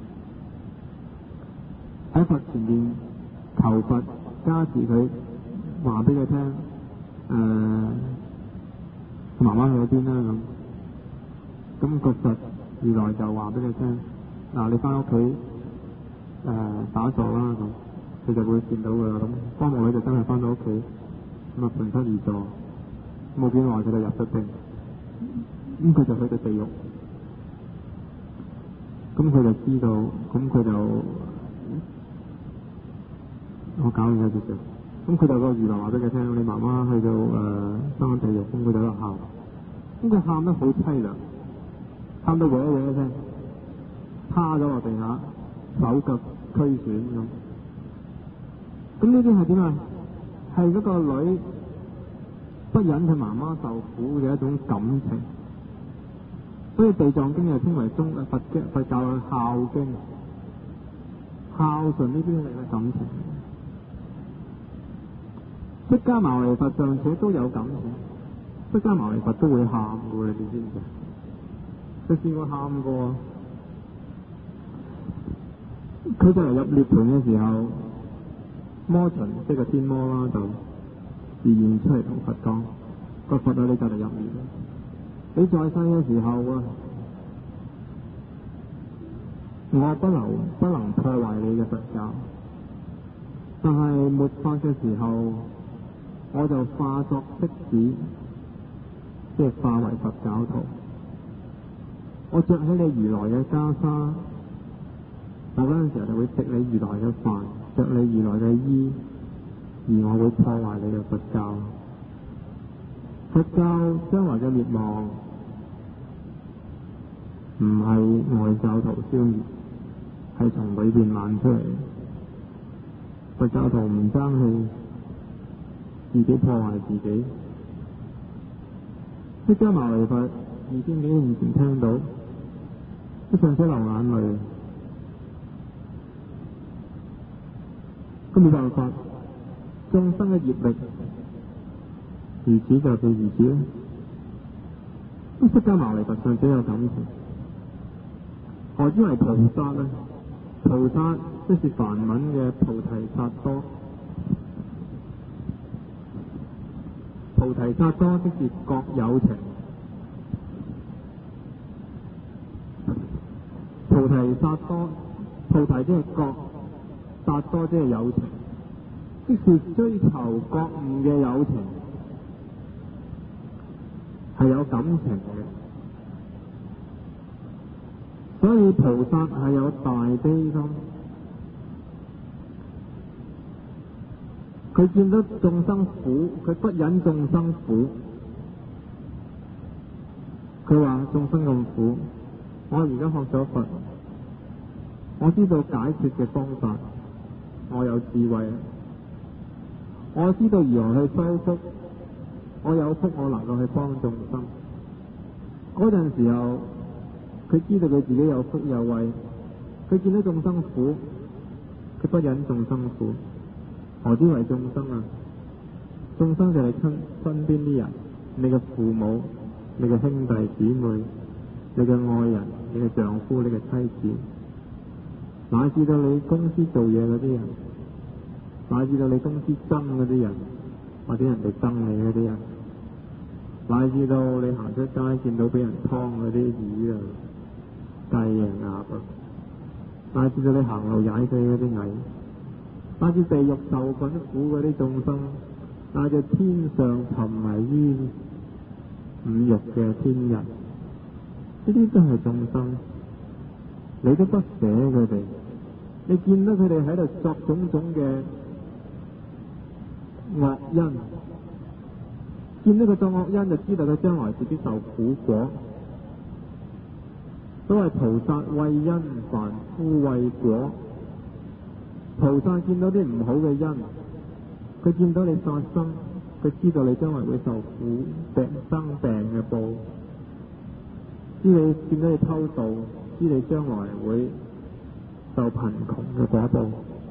喺佛前面求佛加持佢，話俾佢聽，誒、呃，媽媽去咗邊啦咁。咁個佛如來就話俾佢聽，嗱，你翻屋企誒打坐啦咁，佢就會見到噶啦。咁光目女就真係翻到屋企，咁啊盤膝而坐，冇幾耐佢就入咗定，咁佢就去到地獄，咁佢就知道，咁佢就。我搞完佢就做，咁佢就個如來話俾佢聽，你媽媽去到誒生緊地獄，咁佢就喺度喊，咁佢喊得好凄涼，喊到嘩嘩聲，趴咗落地下，手腳俱損咁。咁呢啲係點啊？係嗰個女不忍佢媽媽受苦嘅一種感情，所以《地藏經》又稱為中佛經佛教嘅孝經，孝順呢啲係嘅感情。釋迦牟尼佛尚且都有感情，釋迦牟尼佛都會喊嘅，你知唔知？佢試過喊過，佢就嚟入涅槃嘅時候，魔巡即係個天魔啦，就示現出嚟同佛講：個佛啊，你就嚟入涅， 你在世嘅時候啊，我不能不能破壞你嘅佛教，但係末法嘅時候，我就化作釋子，即係化為佛教徒。我着起你如來嘅袈裟，我嗰陣時候就會食你如來嘅飯，着你如來嘅衣，而我會破壞你嘅佛教。佛教將來嘅滅亡唔係外教徒消滅，係從裏邊漫出嚟。佛教徒唔爭氣，自己破壞自己。釋迦牟尼佛二千幾年前聽到，都上車流眼淚。咁冇辦法，眾生嘅業力如此就係如此啦。咁釋迦牟尼佛上者有感情，何之為菩薩呢？菩薩即是梵文嘅菩提薩多，菩提薩多即是覺有情，菩提薩多，菩提即係覺，薩多即係有情，即是追求覺悟嘅有情，係有感情嘅。所以菩薩係有大悲心，佢見到眾生苦，佢不忍眾生苦，佢話眾生咁苦，我而家學咗佛，我知道解決嘅方法，我有智慧，我知道如何去修福，我有福我能夠去幫眾生。嗰陣時候佢知道佢自己有福有慧，佢見到眾生苦，佢不忍眾生苦。何之為眾生啊？眾生就係親身邊啲人，你嘅父母、你嘅兄弟姊妹、你嘅愛人、你嘅丈夫、你嘅妻子，乃至到你公司做嘢嗰啲人，乃至到你公司憎嗰啲人，或者人哋憎你嗰啲人，乃至到你行出街見到俾人劏嗰啲魚啊、雞啊、鴨啊，乃至到你行路踩死嗰啲蟻，乃至地獄受滾苦嗰啲眾生，乃至天上沉迷於五欲嘅天人，呢啲都係眾生，你都不捨佢哋，你見到佢哋喺度作種種嘅惡因，見到佢作惡因就知道佢將來自己受苦果。所謂菩薩畏因，凡夫畏果。菩薩見到啲唔好嘅因，佢見到你殺生，佢知道你將來會受苦病生病嘅報，知你見到你偷盜，知你將來會受貧窮嘅果報。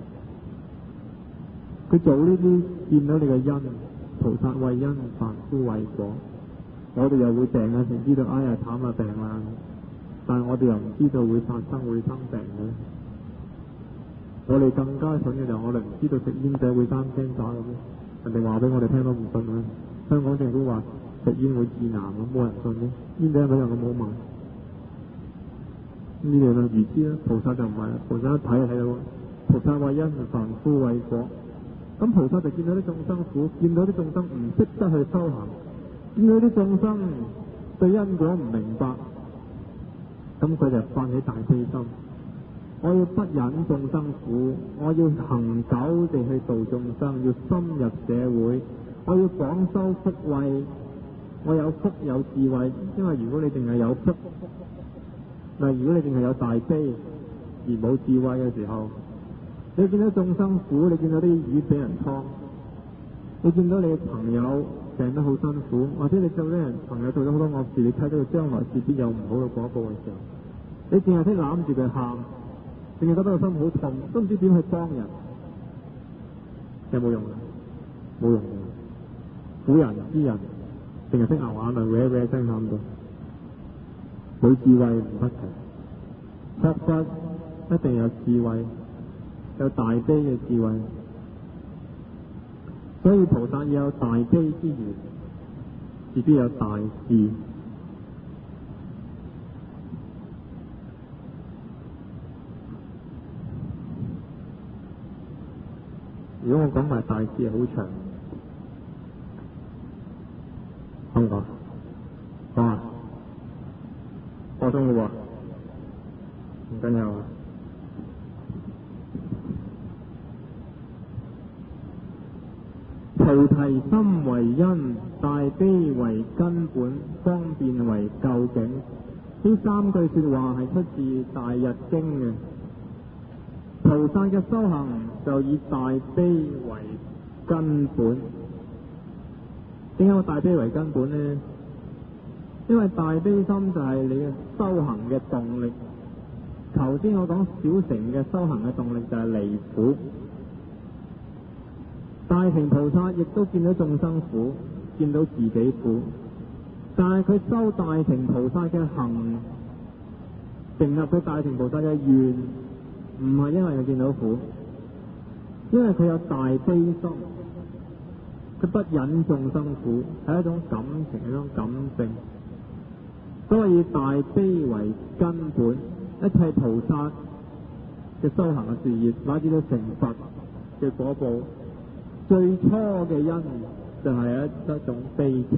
佢做呢啲見到你嘅因，菩薩畏因，凡夫畏果。我哋又會病啊，成知道哎呀慘啊病啦，但係我哋又唔知道會發生會生病嘅。我哋更加蠢嘅就係我哋唔知道食煙仔會生驚打咁，人哋話俾我哋聽都唔信啊！香港政府話食煙會致癌咁，冇人信嘅，煙仔嗰樣咁冇賣。呢樣啊，如知啦，菩薩就唔係啦，菩薩一睇就睇到，菩薩畏因，凡夫畏果。咁菩薩就見到啲眾生苦，見到啲眾生唔識得去修行，見到啲眾生對因果唔明白，咁佢就發起大悲心。我要不忍眾生苦，我要恒久地去度眾生，要深入社會，我要廣修福慧，我有福有智慧。因為如果你淨係有福，嗱，如果你淨係有大悲而冇智慧嘅時候，你見到眾生苦，你見到啲魚俾人劏，你見到你嘅朋友病得好辛苦，或者你做啲人朋友做咗好多惡事，你睇到佢將來自己有唔好嘅果報嘅時候，你淨係識攬住佢喊，淨係覺得個心好痛，都唔知點去幫人，有冇用啊？冇用嘅。苦人之人，淨係識流眼淚，搲搲聲喊到，冇智慧唔得嘅。學佛一定有智慧，有大悲嘅智慧。所以菩薩要有大悲之緣，自己有大智。 如果我講埋大字好長，講唔講？講啊，個鐘嘅喎，唔緊要啊。菩提心為因，大悲為根本，方便為究竟。呢三句說話係出自《大日經》嘅。菩薩嘅修行就以大悲為根本。點解我大悲為根本呢？因為大悲心就係你嘅修行嘅動力。頭先我講小乘嘅修行嘅動力就係離苦，大乘菩薩亦都見到眾生苦，見到自己苦，但係佢修大乘菩薩嘅行，成立佢大乘菩薩嘅願，唔係因為佢見到苦，因為佢有大悲心，佢不忍眾生苦，係一種感情，一種感性。所以以大悲為根本，一切菩薩嘅修行嘅事業，乃至到成佛嘅果報，最初嘅因就係一一種悲情。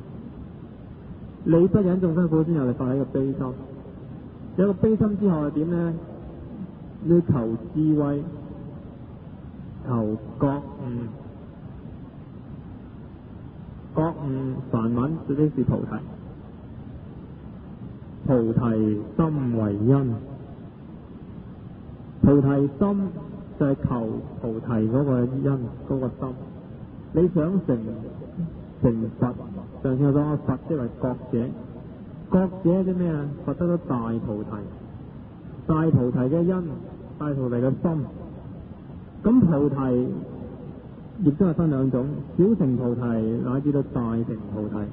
你不忍眾生苦，先有你發起個悲心。有個悲心之後係點呢？你要求智慧，求覺悟。覺悟梵文就即是菩提。菩提心為因，菩提心就係求菩提嗰個因，嗰個心。你想成成佛，上次我講佛即係覺者，覺者啲咩啊？佛得到大菩提，大菩提嘅因，大菩提嘅心。咁菩提亦都係分兩種，小乘菩提乃至到大乘菩提。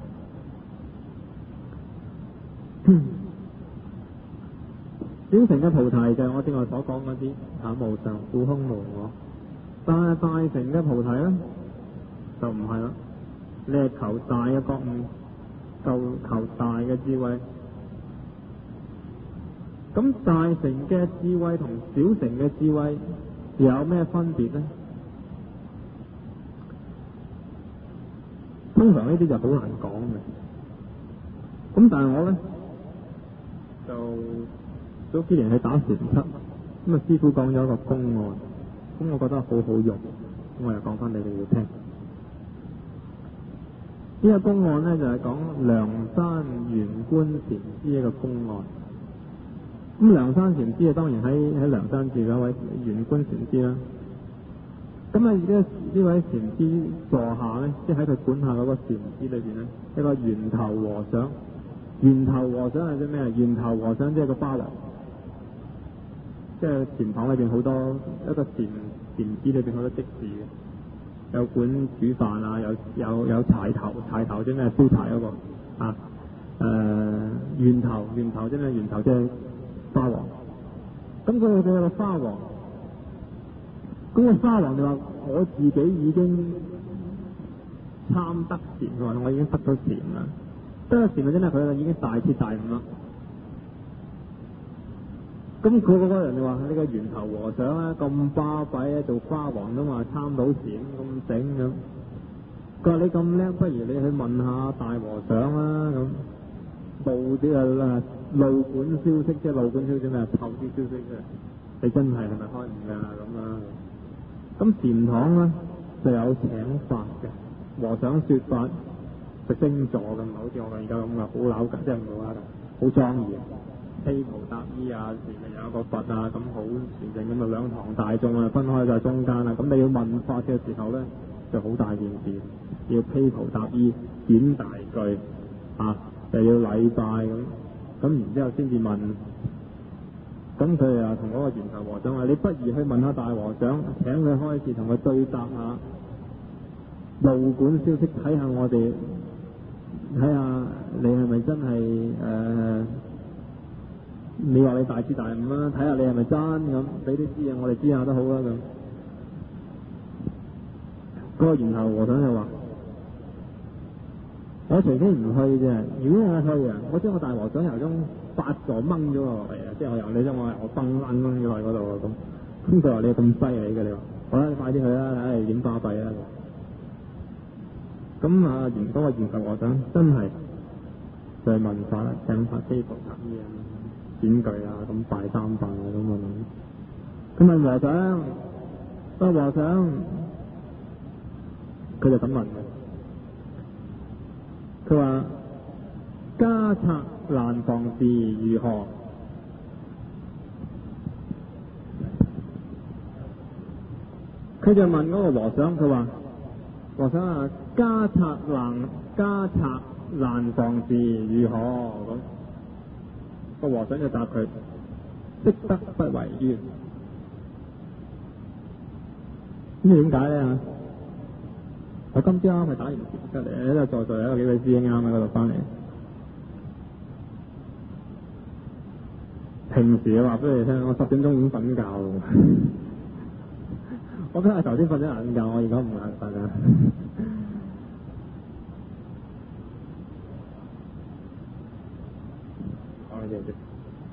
小乘嘅菩提就係我正話所講嗰啲啊，無常、苦、空、無我。但係大乘嘅菩提咧就唔係啦，你係求大嘅覺悟，求求大嘅智慧。咁大乘嘅智慧同小乘嘅智慧有咩分別呢？通常呢啲就好難講嘅。咁但係我咧就早幾年去打禪七，咁啊師傅講咗一個公案，咁我覺得好好用，咁我又講翻你哋要聽。呢個公案咧就係講梁山玄觀禪師一個公案。咁梁山禪師啊，當然喺喺梁山住嗰位玄觀禪師啦。咁啊，呢呢位禪師座下咧，即係喺佢管下嗰個禪師裏邊咧，一個圓頭和尚。圓頭和尚係啲咩啊？圓頭和尚即係個花王，即係禪堂裏邊好多一個禪禪師裏邊好多職事嘅，有管煮飯啊，有有有柴頭，柴頭即係咩？燒柴嗰個啊，誒圓頭圓頭即係咩？圓頭即係花王。咁佢哋有個花王，咁個花王就話我自己已經參得禪，佢話我已經得咗禪啦。得咗禪咪真係佢已經大徹大悟啦。咁佢嗰個人就話：呢個圓頭和尚咧咁巴閉啊，做花王都話參到禪咁整咁。佢話你咁叻，不如你去問下大和尚啦咁。路啲啊路管消息，即係路管消息咩？透啲消息啫。你真係係咪開悟㗎咁啊？咁禪堂咧就有請法嘅，和尚説法。食星座咁，好似我哋而家咁啊，好扭緊，即係冇啦，好莊嚴，披袍搭衣啊，前面有一個佛啊，咁好虔誠咁啊，兩堂大眾啊，分開在中間啊，咁你要問法嘅時候咧，就好大件事，要披袍搭衣，顯大句啊，又要禮拜咁，咁然之後先至問，咁佢啊同嗰個圓頭和尚話：你不如去問下大和尚，請佢開始同佢對答下路管消息，睇下我哋。睇下你係咪真係誒、呃？你話你大智大悟啦，睇下你係咪真咁？俾啲知啊，我哋知下都好啦咁。嗰、那個圓頭和尚就話：我隨機唔去啫。如果我去啊，我將個大和尚由中八座掹咗落嚟啊！即係我由你將我我崩掹掹咗落嗰度啊咁。咁佢話你咁犀利嘅，你話好啦，你快啲去啦，睇下你點巴閉啦。咁啊，原嗰個研究和尚真係就係問法啦，請法基菩薩啲嘢選舉啊，咁拜三拜啊，咁啊咁問和尚，個和尚佢就咁問嘅，佢話家賊難防時如何？佢就問嗰個和尚，佢話和尚啊，家賊難家賊難防時如何？咁個和尚就答佢：積德不為冤。咁點解咧？我今朝啱係打完拳出嚟，喺度在座有幾位師兄啱喺嗰度翻嚟。平時我話俾你聽，我十點鐘已經瞓覺。我真係頭先瞓咗晏覺，我而家唔眼瞓啊！講你知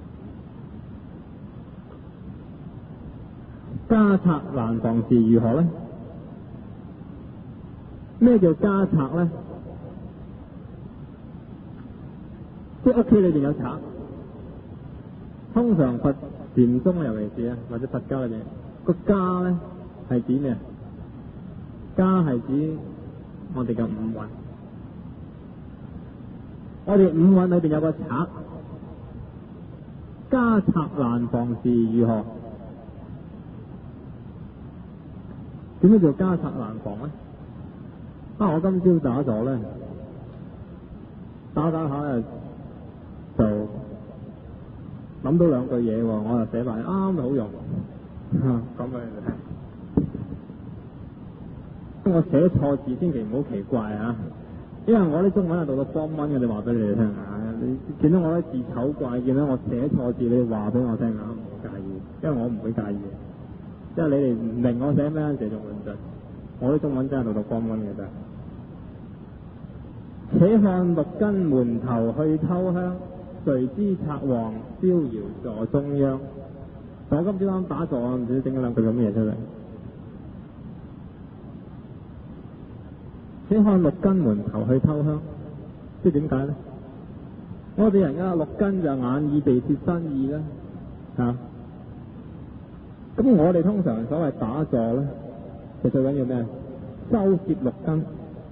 家賊難防時如何咧？咩叫家賊咧？即係屋企裏邊有賊。通常佛禪宗尤其是啊，或者佛教裏邊個家咧係指咩？家係指我哋嘅五蘊。我哋五蘊裏邊有個賊，家賊難防時如何？點解叫家賊難防咧？啊！我今朝打咗咧，打打下咧就諗到兩句嘢喎，我就寫埋啱就好用，講俾你哋聽。我寫錯字千祈唔好奇怪啊！因為我啲中文係讀到方文嘅，你話俾你哋聽啊！你見到我啲字醜怪，見到我寫錯字，你話俾我聽啊！唔好介意，因為我唔會介意嘅。因為你哋唔明我寫咩嗰陣時仲論盡，我啲中文真係讀到方文嘅啫。且看六根門頭去偷香，誰知賊王逍遙坐中央。我今朝啱打坐，唔知整咗兩句咁嘅嘢出嚟。且看六根門頭去偷香，即係點解咧？我哋人家六根就眼耳鼻舌身意啦，吓、啊。咁我哋通常所謂打坐咧，就最緊要咩？收攝六根。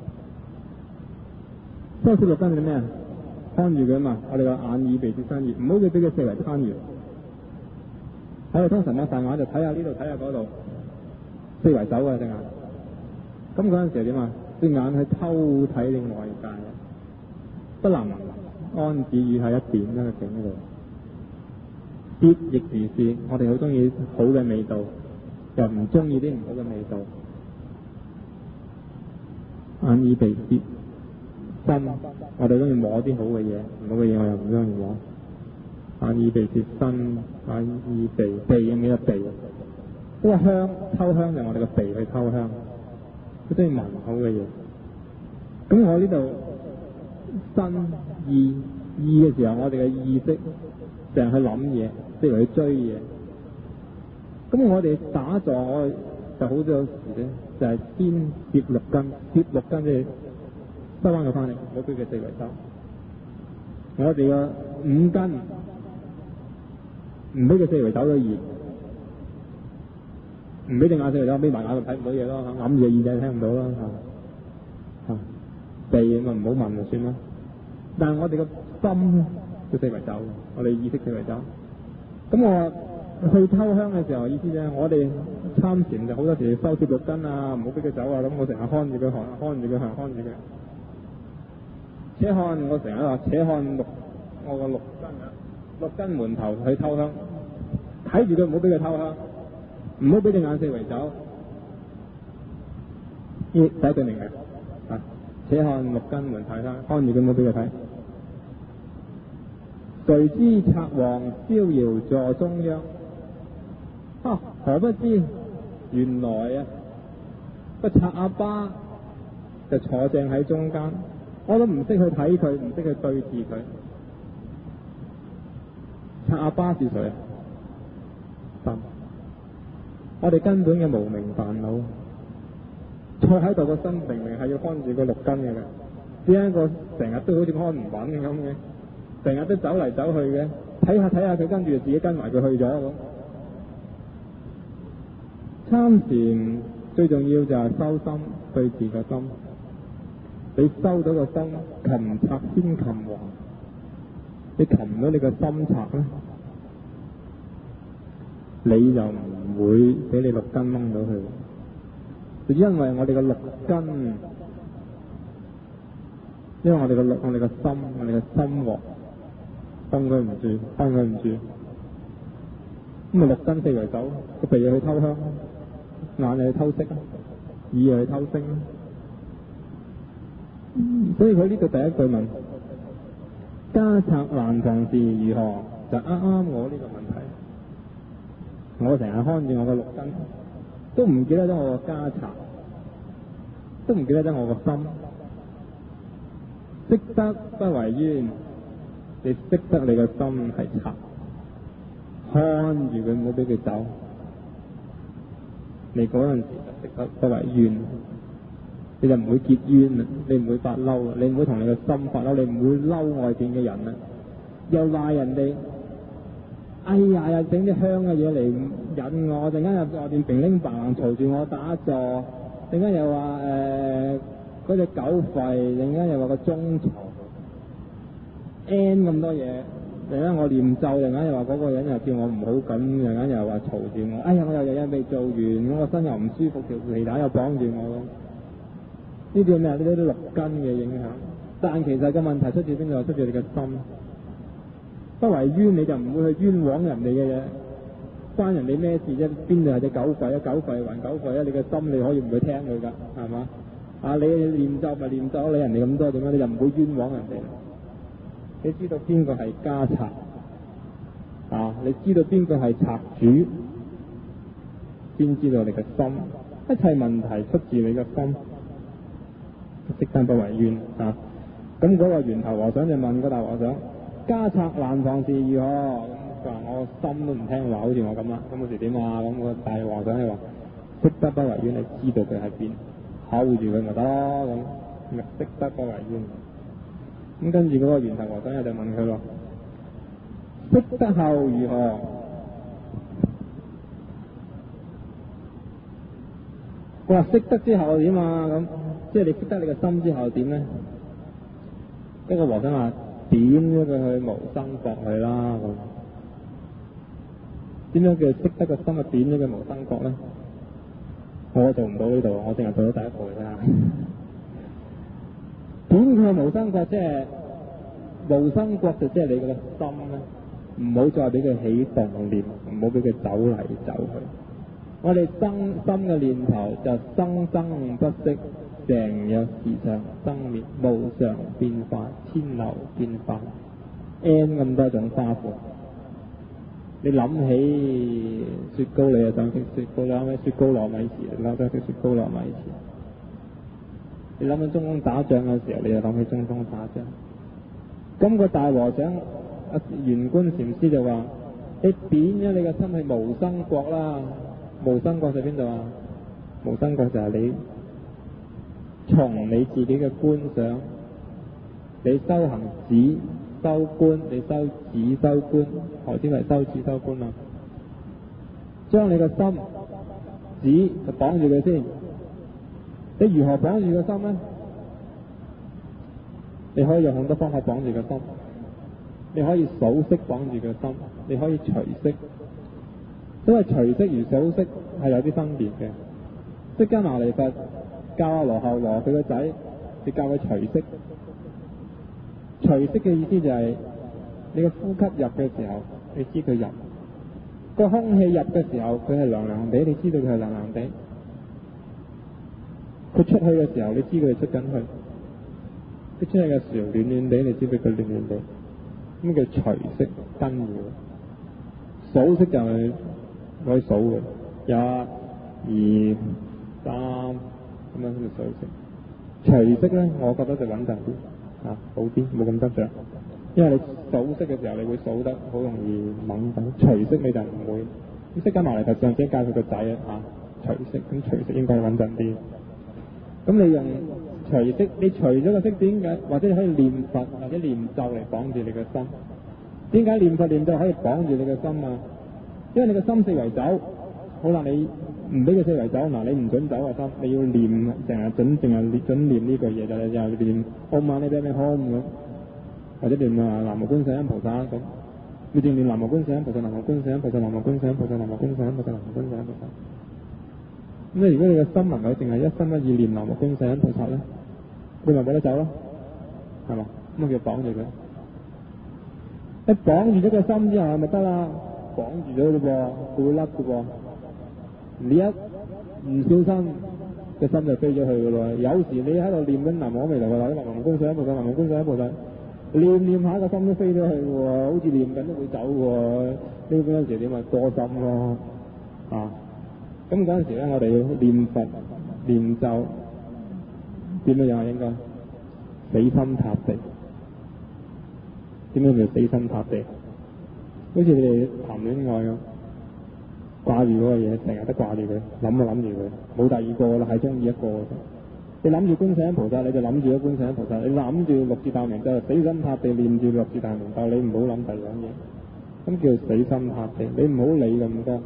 收攝六根係咩啊？看住佢啊嘛，我哋個眼耳鼻舌身意，唔好俾俾佢四圍參與。我哋通常擘大眼就睇下呢度睇下嗰度，四圍走啊隻眼。咁嗰陣時係點啊？隻眼去偷睇另外界，不能安止於喺一點一個境嗰度。舌亦如是，我哋好中意好嘅味道，又唔中意啲唔好嘅味道。眼耳鼻舌。身，我哋中意摸啲好嘅嘢，唔好嘅嘢我又唔中意摸。眼耳鼻舌身，眼耳鼻鼻有幾多鼻啊？嗰個香偷香就係我哋個鼻去偷香，佢中意聞好嘅嘢。咁我呢度身意意嘅時候，我哋嘅意識成日去諗嘢，即係去追嘢。咁我哋打坐，我哋就好多時咧，就係、是、先攝六根，攝六根即係。收翻佢翻嚟，唔好俾佢四圍走。我哋個五根唔俾佢四圍走咗二，唔俾隻眼四圍走，眯埋眼就睇唔到嘢咯，揞住隻耳仔聽唔到咯，嚇嚇鼻咁啊唔好聞就算啦。但係我哋個心佢四圍走，我哋意識四圍走。咁我去偷香嘅時候，意思啫，我哋參禪就好多時收攝六根啊，唔好俾佢走啊，咁我成日看住佢行，看住佢行，看住佢。且看我成日話，且看六我個六根啊，六根門頭去偷香，睇住佢唔好俾佢偷香，唔好俾隻眼四圍走。呢第一句明嘅啊，且看六根門頭去偷香，看住佢唔好俾佢睇。誰知賊王逍遙坐中央？啊，何不知原來啊個賊阿爸就坐正喺中間。我都唔識去睇佢，唔識去對峙佢。賊阿爸是誰啊？心。 我哋根本嘅無明煩惱，坐喺度個心明明係要看住個六根嘅，點解個成日都好似看唔穩咁嘅，成日都走嚟走去嘅，睇下睇下佢跟住自己跟埋佢去咗咁。參禪最重要就係修心，對治個心。你收到個心，擒賊先擒王。你擒到你個心賊咧，你就唔會俾你六根掹到去。就因為我哋個六根，因為我哋個六，我哋個心，我哋個心鑊，控佢唔住，控佢唔住。咁啊六根四圍走，個鼻又去偷香，眼又去偷色，耳又去偷聲。所以佢呢度第一句問：家賊難防是如何？就啱啱我呢個問題。我成日看住我個六根，都唔記得咗我個家賊，都唔記得咗我個心。識得不為冤，你識得你個心係賊，看住佢唔好俾佢走。你嗰陣時就識得不為冤，你就唔會結冤啦，你唔會發嬲，你唔會同你個心發嬲，你唔會嬲外邊嘅人啦，又賴人哋。哎呀，又整啲香嘅嘢嚟引我，陣間又外邊乒鈴嘭嘈住我打坐，陣間又話誒嗰隻狗吠，陣間又話個鐘嘈 N 咁多嘢，陣間我念咒，陣間又話嗰個人又叫我唔好咁，陣間又話嘈住我，哎呀我又日日未做完，我個身又唔舒服，條皮帶又綁住我咁，呢啲咩啊？呢啲六根嘅影響，但其實個問題出自邊度？出自你嘅心。不為冤，你就唔會去冤枉人哋嘅嘢，關人哋咩事啫？邊度係隻狗吠啊？狗吠還狗吠啊！你嘅心你可以唔去聽佢噶，係嘛？啊，你念咒咪念咒，理人哋咁多點樣？你就唔會冤枉人哋。你知道邊個係家賊啊？你知道邊個係賊主，先知道你嘅心。一切問題出自你嘅心，識得不為冤啊！咁嗰個源頭和尚就問個大和尚：家賊難防是如何？咁佢話我心都唔聽話，好似我咁啦。咁嗰時點啊？咁個大和尚就話：識得不為冤，你知道佢喺邊，睺住佢咪得咯。咁咪識得不為冤。咁跟住嗰個源頭和尚就問佢咯：識得後如何？佢話識得之後點啊？咁即係你識得你個心之後點咧？一個和尚話：點咗佢去無生國去啦。咁點樣叫識得個心啊？點咗佢無生國咧？我做唔到呢度，我淨係做咗第一步嘅啫。點佢無生國，即係無生國就即係你個心咧，唔好再俾佢起動念，唔好俾佢走嚟走去。我哋生心嘅念頭就生生不息，成有時常生滅，無常變化，千流變化 ，N 咁多種花款。你諗起雪糕，你就想食雪糕；你諗起雪糕糯米糍，你諗想食雪糕糯米糍。你諗起中東打仗嘅時候，你就諗起中東打仗。咁、那個大和尚阿玄觀禪師就話：你點咗你個心係無生國啦？無生國喺邊度啊？無生國就係你從你自己嘅觀想，你修行止修觀，你修止修觀，何之為修止修觀啊？將你個心止就綁住佢先。你如何綁住個心呢？你可以用好多方法綁住個心，你可以數息綁住個心，你可以隨息。因為隨息與數息係有啲分別嘅。釋迦牟尼佛教阿羅睺羅佢個仔，你教佢隨息。隨息嘅意思就係、是、你個呼吸入嘅時候，你知佢入；個空氣入嘅時候，佢係涼涼地，你知道佢係涼涼地。佢出去嘅時候，你知佢係出緊去。佢出去嘅時候暖暖地，你知佢佢暖暖地。咁叫隨息跟住。數息就係可以數嘅，一、二、三咁樣先至數息。隨息咧，我覺得就穩陣啲，啊好啲，冇咁得着。因為你數息嘅時候，你會數得好容易懵緊；隨息你就唔會， 咁釋迦牟尼佛上者教佢個仔啊，隨息，咁隨息應該穩陣啲。咁你用隨息，你除咗個息點解？或者你可以念佛或者念咒嚟綁住你個心。點解念佛念咒可以綁住你個心啊？因為你個心四圍走，好啦，你唔俾佢四圍走，嗱你唔準走個心，你要念成日準，淨係準念呢句嘢就係就係念唵嘛呢叭咪吽咁，或者念啊南無觀世音菩薩咁。你正念南無觀世音菩薩，南無觀世音菩薩，南無觀世音菩薩，南無觀世音菩薩，南無觀世音菩薩。咁你如果你個心能夠淨係一心一意念南無觀世音菩薩咧，你咪冇得走咯，係嘛？咁啊叫綁住佢。一綁住咗個心之後咪得啦，綁住咗嘞噃，佢會甩嘅噃。你一唔小心，個心就飛咗去嘅咯。有時你喺度念緊南無阿彌陀佛，南無觀世音菩薩，南無觀世音菩薩。念念下個心都飛咗去喎，好似念緊都會走喎。呢嗰陣時點啊多心咯啊！咁嗰陣時咧，我哋要念佛念咒點樣樣啊？應該死心塌地。點樣叫死心塌地？好似你哋談戀愛咁，掛住嗰個嘢，成日都掛住佢，諗啊諗住佢，冇第二個啦，係中意一個嘅。你諗住觀世音菩薩，你就諗住咗觀世音菩薩；你諗住六字大明咒，死心塌地念住六字大明咒，你唔好諗第二樣嘢，咁叫死心塌地。你唔好理咁多，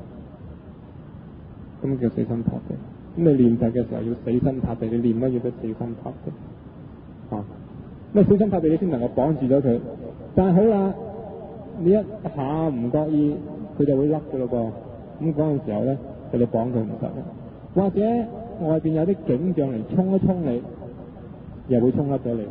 咁叫死心塌地。咁你念佛嘅時候要死心塌地，你念乜嘢都死心塌地。啊，咁死心塌地你先能夠綁住咗佢。但係好啦，你一下唔覺意，佢就會甩嘅咯噃。咁嗰陣時候咧，就你綁佢唔實嘅，或者外邊有啲景象嚟衝一衝你，又會衝甩咗你。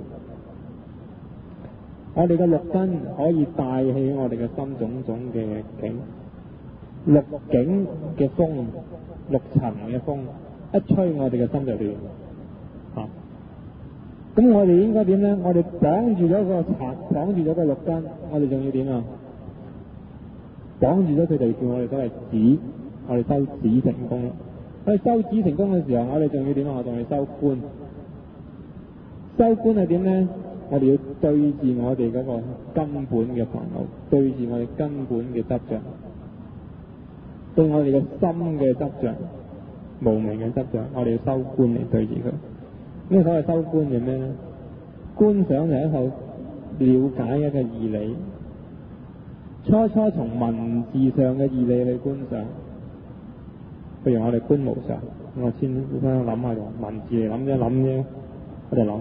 我哋嘅六根可以帶起我哋嘅心種種嘅境，六境嘅風，六塵嘅風，一吹我哋嘅心就亂。嚇、啊！咁我哋應該點咧？我哋綁住咗個塵，綁住咗個六根，我哋仲要點啊？綁住咗佢哋，叫我哋所謂止，我哋修止成功啦。我哋修止成功嘅時候，我哋仲要點啊？我仲要修觀。修觀係點咧？我哋要對治我哋嗰個根本嘅煩惱，對治我哋根本嘅執着，對我哋嘅心嘅執着、無明嘅執着，我哋要修觀嚟對治佢。咩所謂修觀嘅咩咧？觀想就係一個了解一個義理，初初從文字上嘅義理去觀想。譬如我哋觀無常，我先先諗下用文字嚟諗啫，諗啫，我就諗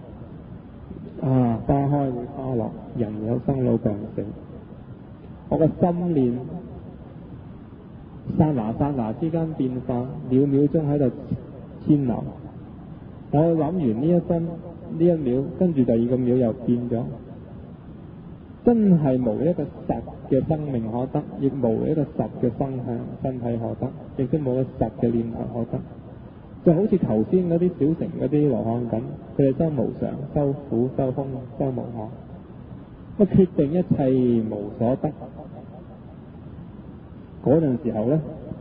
啊，花開會花落，人有生老病死。我個心念剎那剎那之間變化，秒秒鐘喺度遷流。我諗完呢一分呢一秒，跟住第二個秒又變咗，真係無一個實嘅生命可得，亦無一個實嘅身體身體可得，亦都冇一個實嘅念頭可得。就好似頭先嗰啲小乘嗰啲羅漢咁，佢哋修無常、修苦、修空、修無我，乜決定一切無所得。嗰陣時候咧，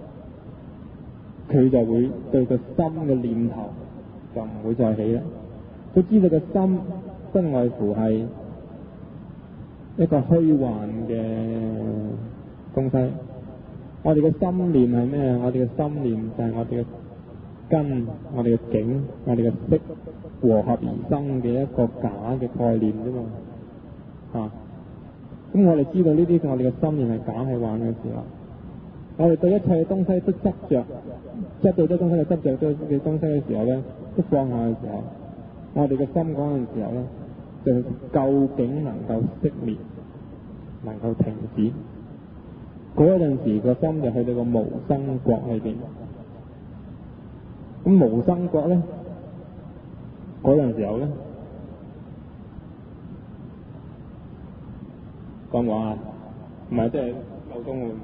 佢就會對個心嘅念頭就唔會再起啦。佢知道個心不外乎係一個虛幻嘅東西。我哋嘅心念係咩？我哋嘅心念就係我哋嘅根、我哋嘅境、我哋嘅識和合而生嘅一個假嘅概念啫嘛。啊，咁我哋知道呢啲我哋嘅心念係假係幻嘅時候，我哋對一切嘅東西都執着，執到啲東西嘅執着嘅東西嘅時候咧，都放下嘅時候，我哋嘅心嗰陣時候咧，就究竟能夠熄滅，能夠停止。嗰陣時個心就去到個無生國裏邊。咁無生國咧，嗰陣時候咧，講話啊，唔係即係漏東會唔會？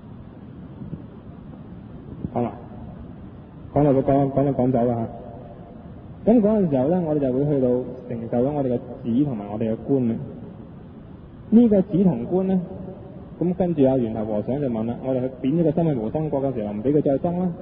好啦，講到個講講到講走啦嚇。咁嗰陣時候咧，我哋就會去到成就咗我哋嘅止同埋我哋嘅觀啦。呢個止同觀咧，咁跟住阿源頭和尚就問啦：我哋去貶咗個心去無生國嘅時候，唔俾佢再生啦。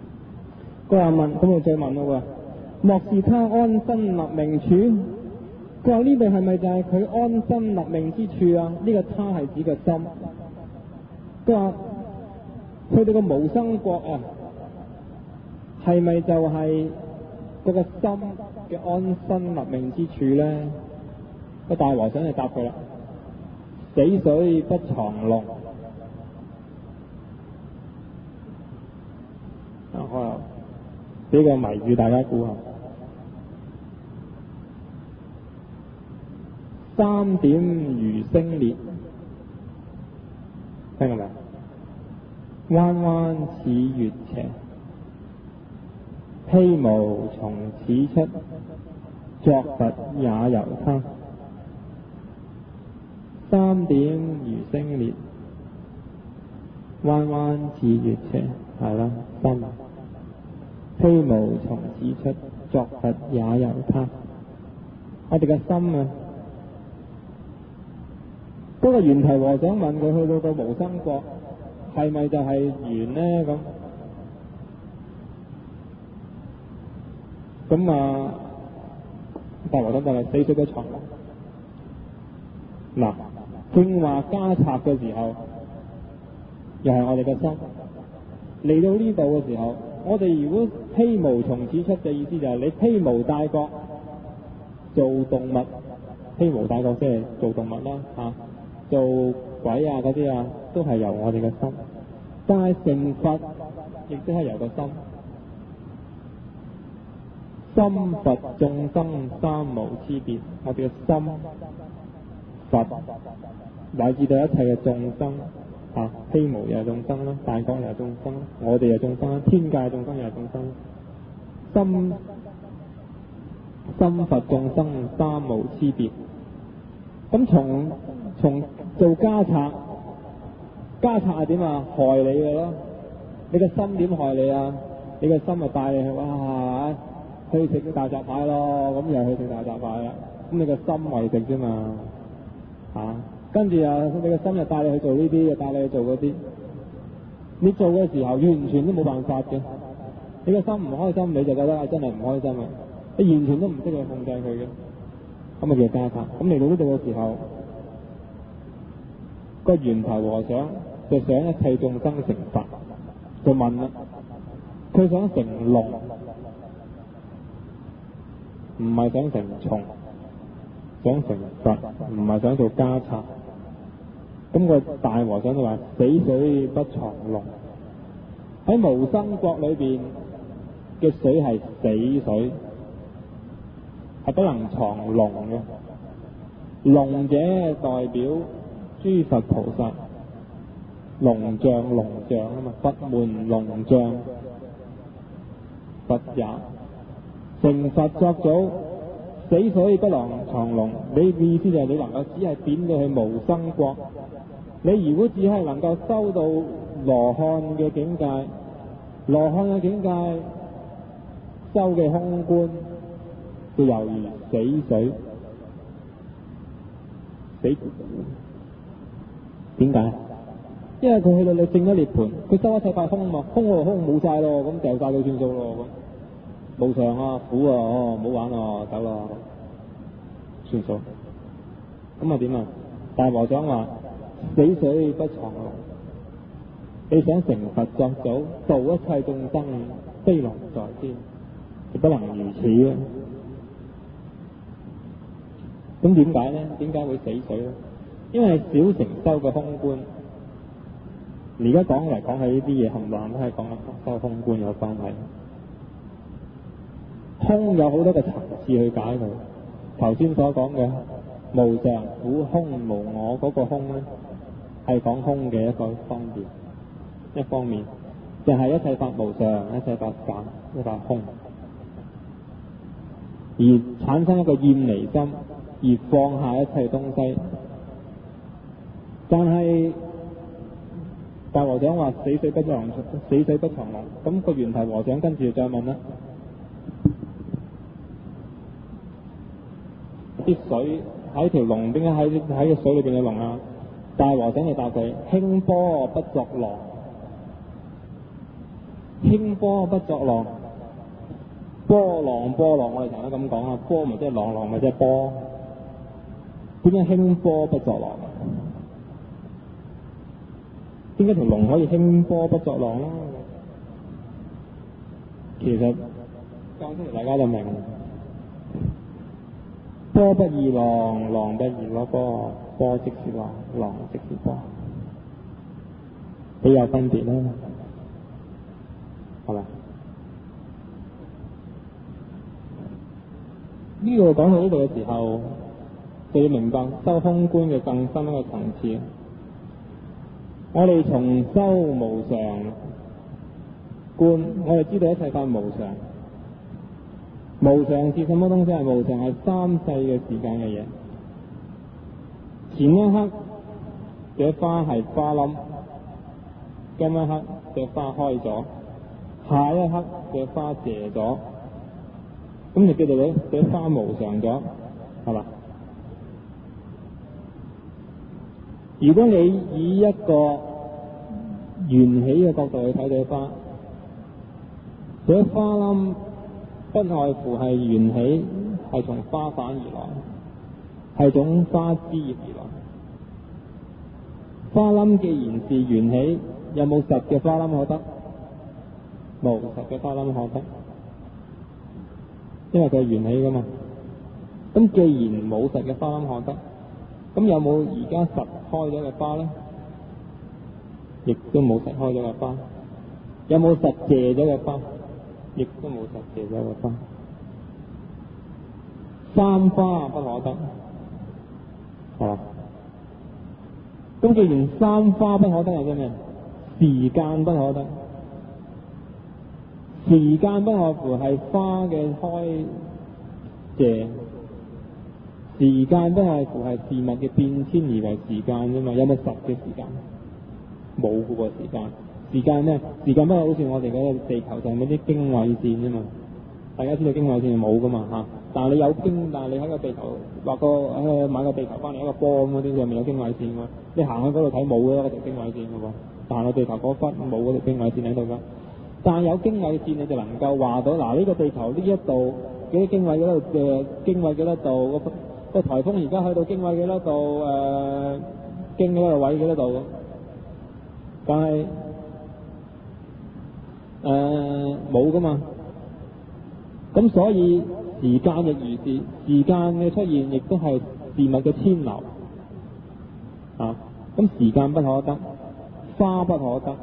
佢話問，咁我再問咯喎：莫是他安身立命處， 佢話呢度係咪就係佢安身立命之處啊？呢、這個他係指個心。佢話去到個無生國啊，係咪就係嗰個心嘅安身立命之處咧？個大和尚就答佢啦：死水不藏龍。啊，我又俾個謎語大家估下。三點如星列，聽過未？彎彎似月斜，披毛從此出，作佛也由他。三點如星列，彎彎似月斜，係啦，心。披毛從此出，作佛也由他。我哋嘅心啊！嗰個玄提和尚問佢去到個無生國係咪就係緣呢？咁咁啊，大和尚就係死水不藏龍。嗱，正話加插嘅時候，又係我哋嘅心嚟到呢度嘅時候，我哋如果披毛從此出嘅意思就係你披毛戴角做動物，披毛戴角即係做動物啦嚇。啊做鬼啊嗰啲啊，都係由我哋嘅心。但係成佛，亦都係由個心。心佛眾生三無差別，我哋嘅心佛乃至到一切嘅眾生啊，披毛又係眾生啦，戴角又係眾生，我哋又係眾生啦，天界眾生又係眾生。心心佛眾生三無差別。咁從從做家賊，家賊係點啊？害你嘅咯，你個心點害你啊？你個心咪帶你去哇，去食大閘蟹咯，咁又去食大閘蟹啦。咁你個心為食啫嘛，嚇、啊。跟住啊，你個心又帶你去做呢啲，又帶你去做嗰啲。你做嘅時候完全都冇辦法嘅。你個心唔開心，你就覺得啊真係唔開心啊！你完全都唔識去控制佢嘅，咁啊叫家賊。咁嚟到呢度嘅時候，個玄提和尚就想一切眾生成佛，就問啦，佢想成龍，唔係想成蟲，想成佛，唔係想做家賊。咁個大和尚就話：死水不藏龍。喺無生國裏邊嘅水係死水，係不能藏龍嘅。龍者代表諸佛菩薩，龍像龍像啊嘛，佛門龍像，佛也。成佛作祖，死水不能藏龍。你嘅意思就係你能夠只係點到去無生國，你如果只係能夠修到羅漢嘅境界，羅漢嘅境界修嘅空觀，就猶如死水。死點解？因為佢去到你證咗涅槃，佢修一切法空啊嘛，空喎空冇晒咯，咁掉晒到算數咯，咁無常啊苦啊，哦唔好玩啊，走啦，算數。咁啊點啊？大和尚話：死水不藏龍。你想成佛作祖，度一切眾生，飛龍在天，就不能如此啊！咁點解咧？點解會死水咧？因為小乘修嘅空觀，而家講嚟講去呢啲嘢冚唪唥都係講緊修空觀有關係。空有好多個層次去解佢。頭先所講嘅無常、苦、空、無我嗰個空咧，係講空嘅一個方面。一方面就係、是、一切法無常，一切法假，一切法空，而產生一個厭離心，而放下一切東西。但係大和尚話：死水不藏，死水不藏龍。咁個玄提和尚跟住再問啦：啲水喺條龍，點解喺喺個水裏邊嘅龍啊？大和尚就答佢：輕波不作浪。輕波不作浪，波浪波浪，我哋成日都咁講啊，波咪即係浪，浪咪即係波。 點解興波不作浪？點解條龍可以興波不作浪咧？其實講出嚟大家就明，波不異浪，浪不異咯波，波即是浪，浪即是波，比有分別啦，係嘛？呢個講到呢度嘅時候，就要明白修空觀嘅更深一個層次。我哋從修無常觀，我哋知道一切法無常。無常是什麼東西？係無常係三世嘅時間嘅嘢。前一刻嘅花係花冧，今一刻嘅花開咗，下一刻嘅花謝咗，咁就叫做咧嘅花無常咗，係嘛？如果你以一個緣起嘅角度去睇到花，這花冧不外乎係緣起，係從花瓣而來，係種花枝葉而來。花冧既然是緣起，有冇實嘅花冧可得？無實嘅花冧可得，因為佢係緣起噶嘛。咁既然冇實嘅花冧可得，咁有冇而家實開咗嘅花咧？亦都冇實開咗嘅花。有冇實謝咗嘅花？亦都冇實謝咗嘅花。三花不可得，係嘛？咁既然三花不可得係啲咩？時間不可得。時間不外乎係花嘅開謝，時間不外乎係事物嘅變遷而為時間啫嘛。有冇實嘅時間？冇嘅喎，時間。時間咩？時間不過好似我哋嗰個地球上嗰啲經緯線啫嘛。大家知道經緯線係冇噶嘛嚇，但係你有經，但係你喺個地球畫個誒買個地球翻嚟一個波咁嗰啲上面有經緯線喎。你行去嗰度睇冇嘅嗰條經緯線嘅喎，但係個地球嗰忽冇嗰條經緯線喺度㗎。但係有經緯線你就能夠話到嗱呢、這個地球呢一度幾多經緯幾多度嘅經緯幾多度，個個颱風而家去到經緯幾多度誒、呃、經嗰個位幾多度，但係誒冇㗎嘛。咁所以時間亦如是，時間嘅出現亦都係事物嘅遷流啊。咁時間不可得，花不可得，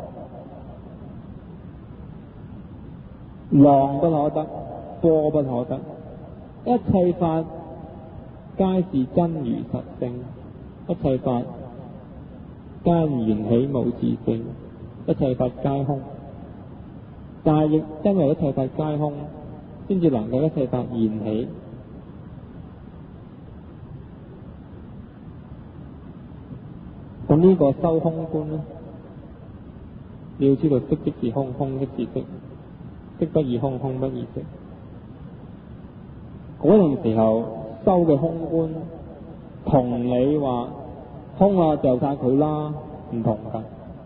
浪不可得，波不可得，一切法皆是真如實性，一切法皆緣起無自性，一切法皆空。但係亦因為一切法皆空，先至能夠一切法現起。咁呢個修空觀咧，你要知道色即是空，空即是色，色不異空，空不異色。嗰陣時候修嘅空觀，同你話空啊就晒佢啦，唔同㗎。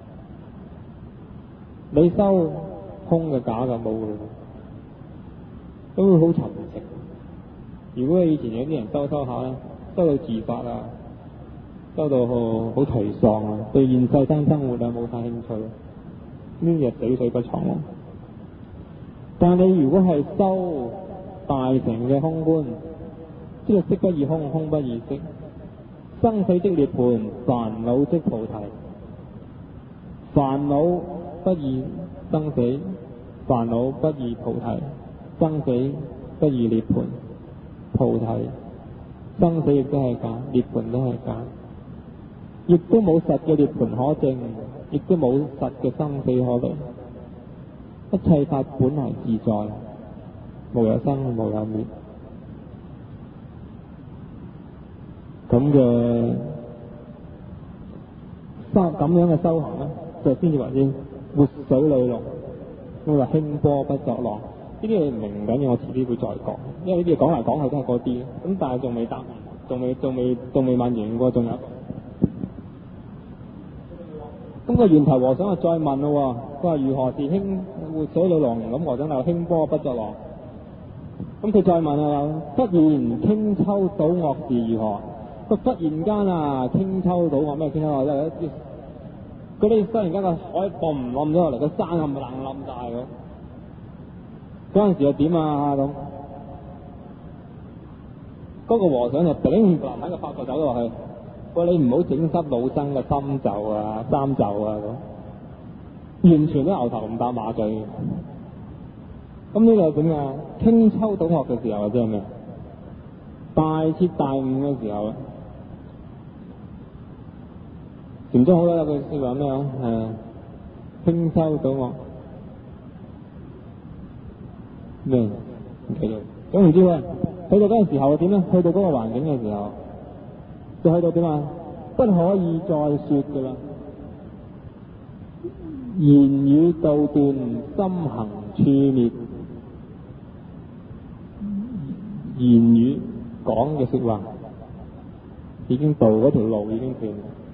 你修空嘅假就冇㗎，都會好沉寂。如果你以前有啲人修修下咧，修到自殺啊，修到好好頹喪啊，對現世生生活啊冇晒興趣，呢日死水不藏。但你如果係修大乘嘅空觀，即係色不異空，空不異色，生死即涅槃，煩惱即菩提。煩惱不異生死，煩惱不異菩提，生死不異涅槃。菩提生死亦都係假，涅槃都係假，亦都冇實嘅涅槃可證，亦都冇實嘅生死可離。一切法本來自在，無有生無有滅。咁嘅修咁樣嘅修行咧，就先至為之活水裏龍。咁話興波不作浪，呢啲嘢唔明緊嘅，我遲啲會再講。因為呢啲嘢講嚟講去都係嗰啲，咁但係仲未答，仲未仲未仲未問完喎，仲有。咁個源頭和尚就再問咯，佢話如何是興活水裏龍？咁和尚就興波不作浪。咁佢再問啊，不然傾秋倒惡是如何？ 佢忽然間啊，傾秋倒卧咩？傾秋倒卧即係嗰啲忽然間個海冧冧咗落嚟，個山冚唪唥冧晒咁。嗰陣時又點啊咁？嗰、那個和尚就頂唔順喺個法度走落去，喂，你唔好整濕老僧嘅衫袖啊、衫袖啊咁，完全都牛頭唔搭馬嘴。咁呢個點啊？傾秋倒卧嘅時候即係咩？大徹大悟嘅時候，禪宗好多有句説話咩啊？誒，傾秋倒卧咩？唔記得。總唔知喎，去到嗰個時候點咧？去到嗰個環境嘅時候，就去到點啊？不可以再説㗎啦。言語道斷，心行處滅。言語講嘅説話已經道嗰條路已經斷，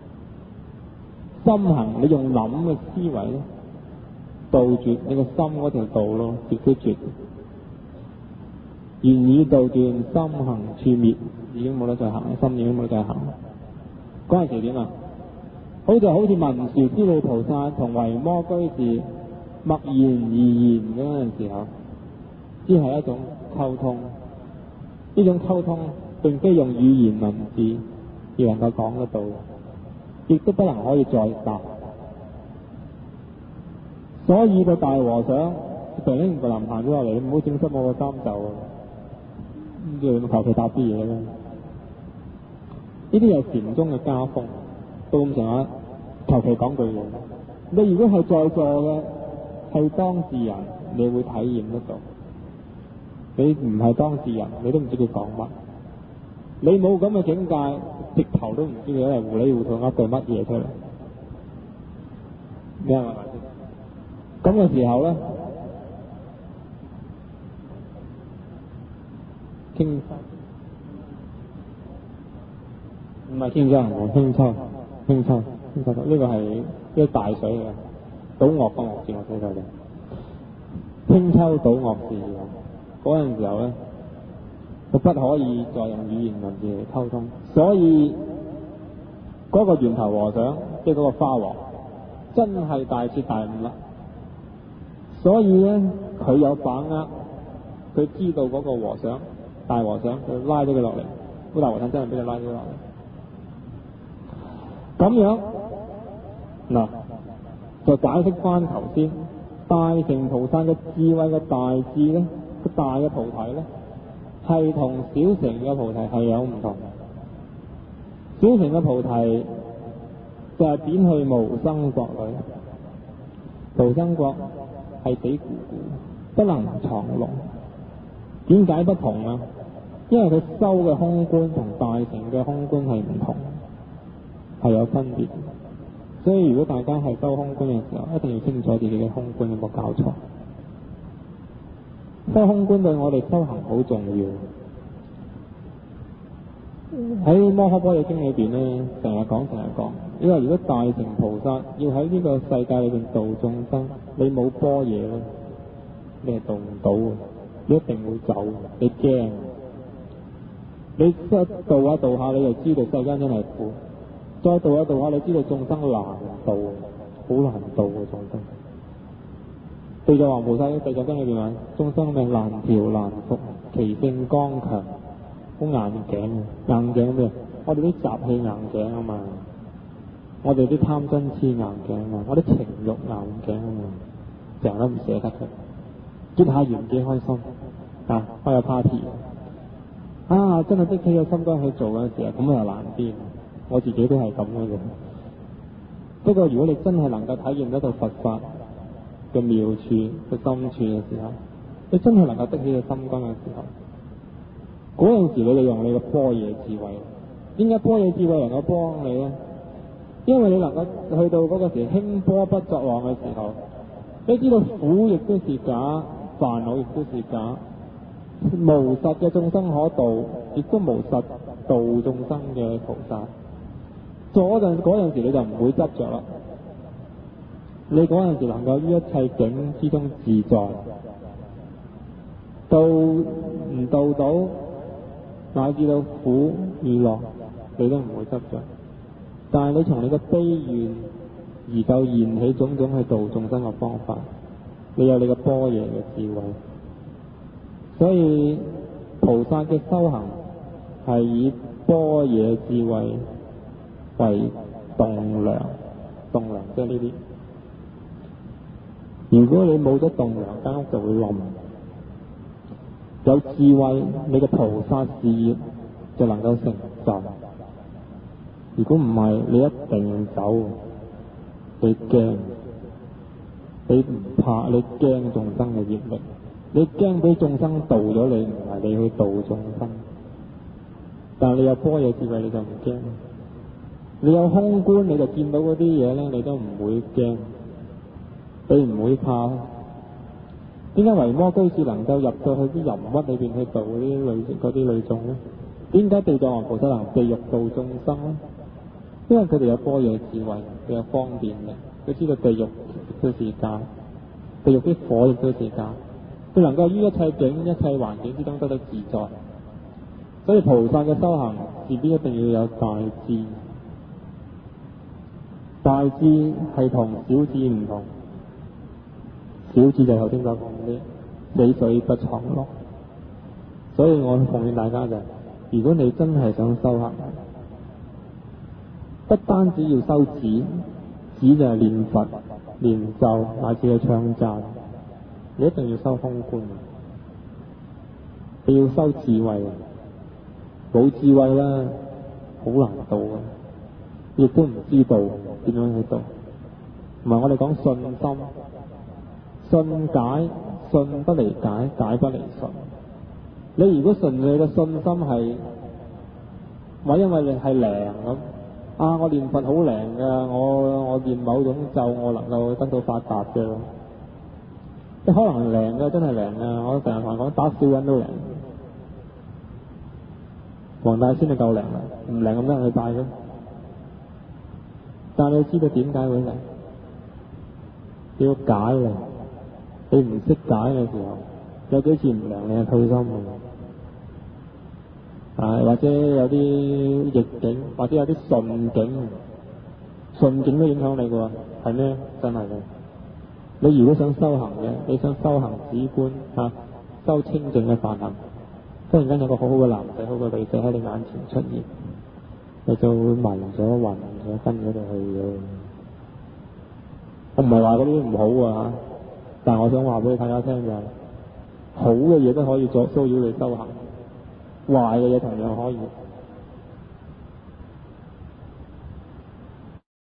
心行你用諗嘅思維咧，杜絕你個心嗰條道咯，絕都絕。言語道斷，心行處滅，已經冇得再行，心已經冇得再行。嗰陣時點啊？好似好似文殊師利菩薩同維摩居士默然而言嗰陣時候，只係一種溝通。呢種溝通並非用語言文字而能夠講得到，亦都不能可以再答。所以個大和尚突然間個男行咗落嚟，唔好整濕我個衫袖啊！咁就求其答啲嘢啦。呢啲係禪宗嘅家風，到咁上下求其講句嘢。你如果係在座嘅係當事人，你會體驗得到。你唔係當事人，你都唔知佢講乜。你冇咁嘅境界，直頭都唔知佢係糊裡糊塗噏句乜嘢出嚟。你係咪先？咁嘅時候咧，傾唔係傾秋，係傾秋，傾秋，傾秋。呢個係呢個大水嘅倒卧個卧字，我睇到嘅。傾秋倒卧字。嗰陣時候咧，就不可以再用語言文字嚟溝通，所以嗰、那個源頭和尚，即係嗰個花王，真係大徹大悟啦。所以咧，佢有把握，佢知道嗰個和尚，大和尚，佢拉咗佢落嚟，嗰大和尚真係俾佢拉咗落嚟。咁樣嗱，就解釋翻頭先，大乘菩薩嘅智慧嘅大智咧。個大嘅菩提咧，係同小乘嘅菩提係有唔同。小乘嘅菩提就係點去無生國裏，無生國係死咕咕，不能藏龍。點解不同啊？因為佢修嘅空觀同大乘嘅空觀係唔同，係有分別。所以如果大家係修空觀嘅時候，一定要清楚自己嘅空觀有冇搞錯。修空觀對我哋修行好重要。喺《摩訶般若經》裏邊咧，成日講成日講，因為如果大乘菩薩要喺呢個世界裏邊度眾生，你冇般若咧，你係度唔到嘅，你一定會走，你驚。你一度下度下，你就知道世間真係苦；再度下度下，你知道眾生難度，好難度嘅眾生。地藏王菩薩喺地藏經裏邊話：眾生命難調難服，其性剛強，好硬頸嘅。硬頸咩？我哋啲習氣硬頸啊嘛，我哋啲貪嗔痴硬頸啊嘛，我啲情慾硬頸啊嘛，成日都唔捨得佢。結下緣幾開心啊！開下 party 啊！真係的起個心肝去做嘅時候，咁又難啲。我自己都係咁嘅。不過如果你真係能夠體驗得到佛法嘅妙處嘅深處嘅時候，你真係能夠得起個心肝嘅時候，嗰陣時你就用你嘅般若智慧。點解般若智慧能夠幫你咧？因為你能夠去到嗰個時輕波不作浪嘅時候，你知道苦亦都是假，煩惱亦都是假，無實嘅眾生可度，亦都無實度眾生嘅菩薩。嗰陣嗰陣時你就唔會執着啦。你嗰陣時能夠於一切境之中自在，到唔到到乃至到苦與樂你都唔會執着。但係你從你嘅悲願而夠燃起種種去度眾生嘅方法，你有你嘅般若嘅智慧。所以菩薩嘅修行係以般若智慧為棟梁，棟梁即係呢啲。如果你冇咗棟梁，間屋就會冧。有智慧，你嘅菩薩事業就能夠成就。如果唔係，你一定走。你驚，你唔怕，你驚眾生嘅業力，你驚俾眾生度咗你，唔係你去度眾生。但係你有般若智慧，你就唔驚。你有空觀，你就見到嗰啲嘢咧，你都唔會驚，你唔會怕。點解維摩居士能夠入到去啲淫窟裏邊去度嗰啲女嗰啲女眾咧？點解地藏王菩薩能地獄度眾生咧？因為佢哋有般若智慧，佢有方便嘅，佢知道地獄都是假，地獄啲火亦都是假，佢能夠於一切境、一切環境之中得到自在。所以菩薩嘅修行，自必一定要有大智。大智係同小智唔同，小智就頭先所講啲死水不藏龍。所以我奉勸大家就係，如果你真係想修行，不單止要修止，止就係念佛、念咒，乃至去唱讚，你一定要修空觀，你要修智慧，冇智慧啦，好難度嘅，亦都唔知道點樣去度。唔係我哋講信心，信解，信不離解，解不離信。你如果純粹嘅信心係，話因為你係靈咁。啊！我念佛好靈噶，我我念某種咒，我能夠得到發達嘅。即可能靈嘅，真係靈啊！我成日同人講打小人都靈。黃大仙就夠靈啦，唔靈咁得去拜嘅。但係你知道點解會靈？要解嘅，你唔識解嘅時候，有幾次唔靈，你係退心嘅。啊，或者有啲逆境，或者有啲順境，順境都影響你嘅喎，係咩？真係嘅。你如果想修行嘅，你想修行止觀啊，修清淨嘅梵行，忽然間有個好好嘅男仔、好嘅女仔喺你眼前出現，你就會迷咗、暈咗，跟咗佢去嘅。我唔係話嗰啲唔好啊，但係我想話俾大家聽就係、是，好嘅嘢都可以阻騷擾你修行。壞嘅嘢同樣可以。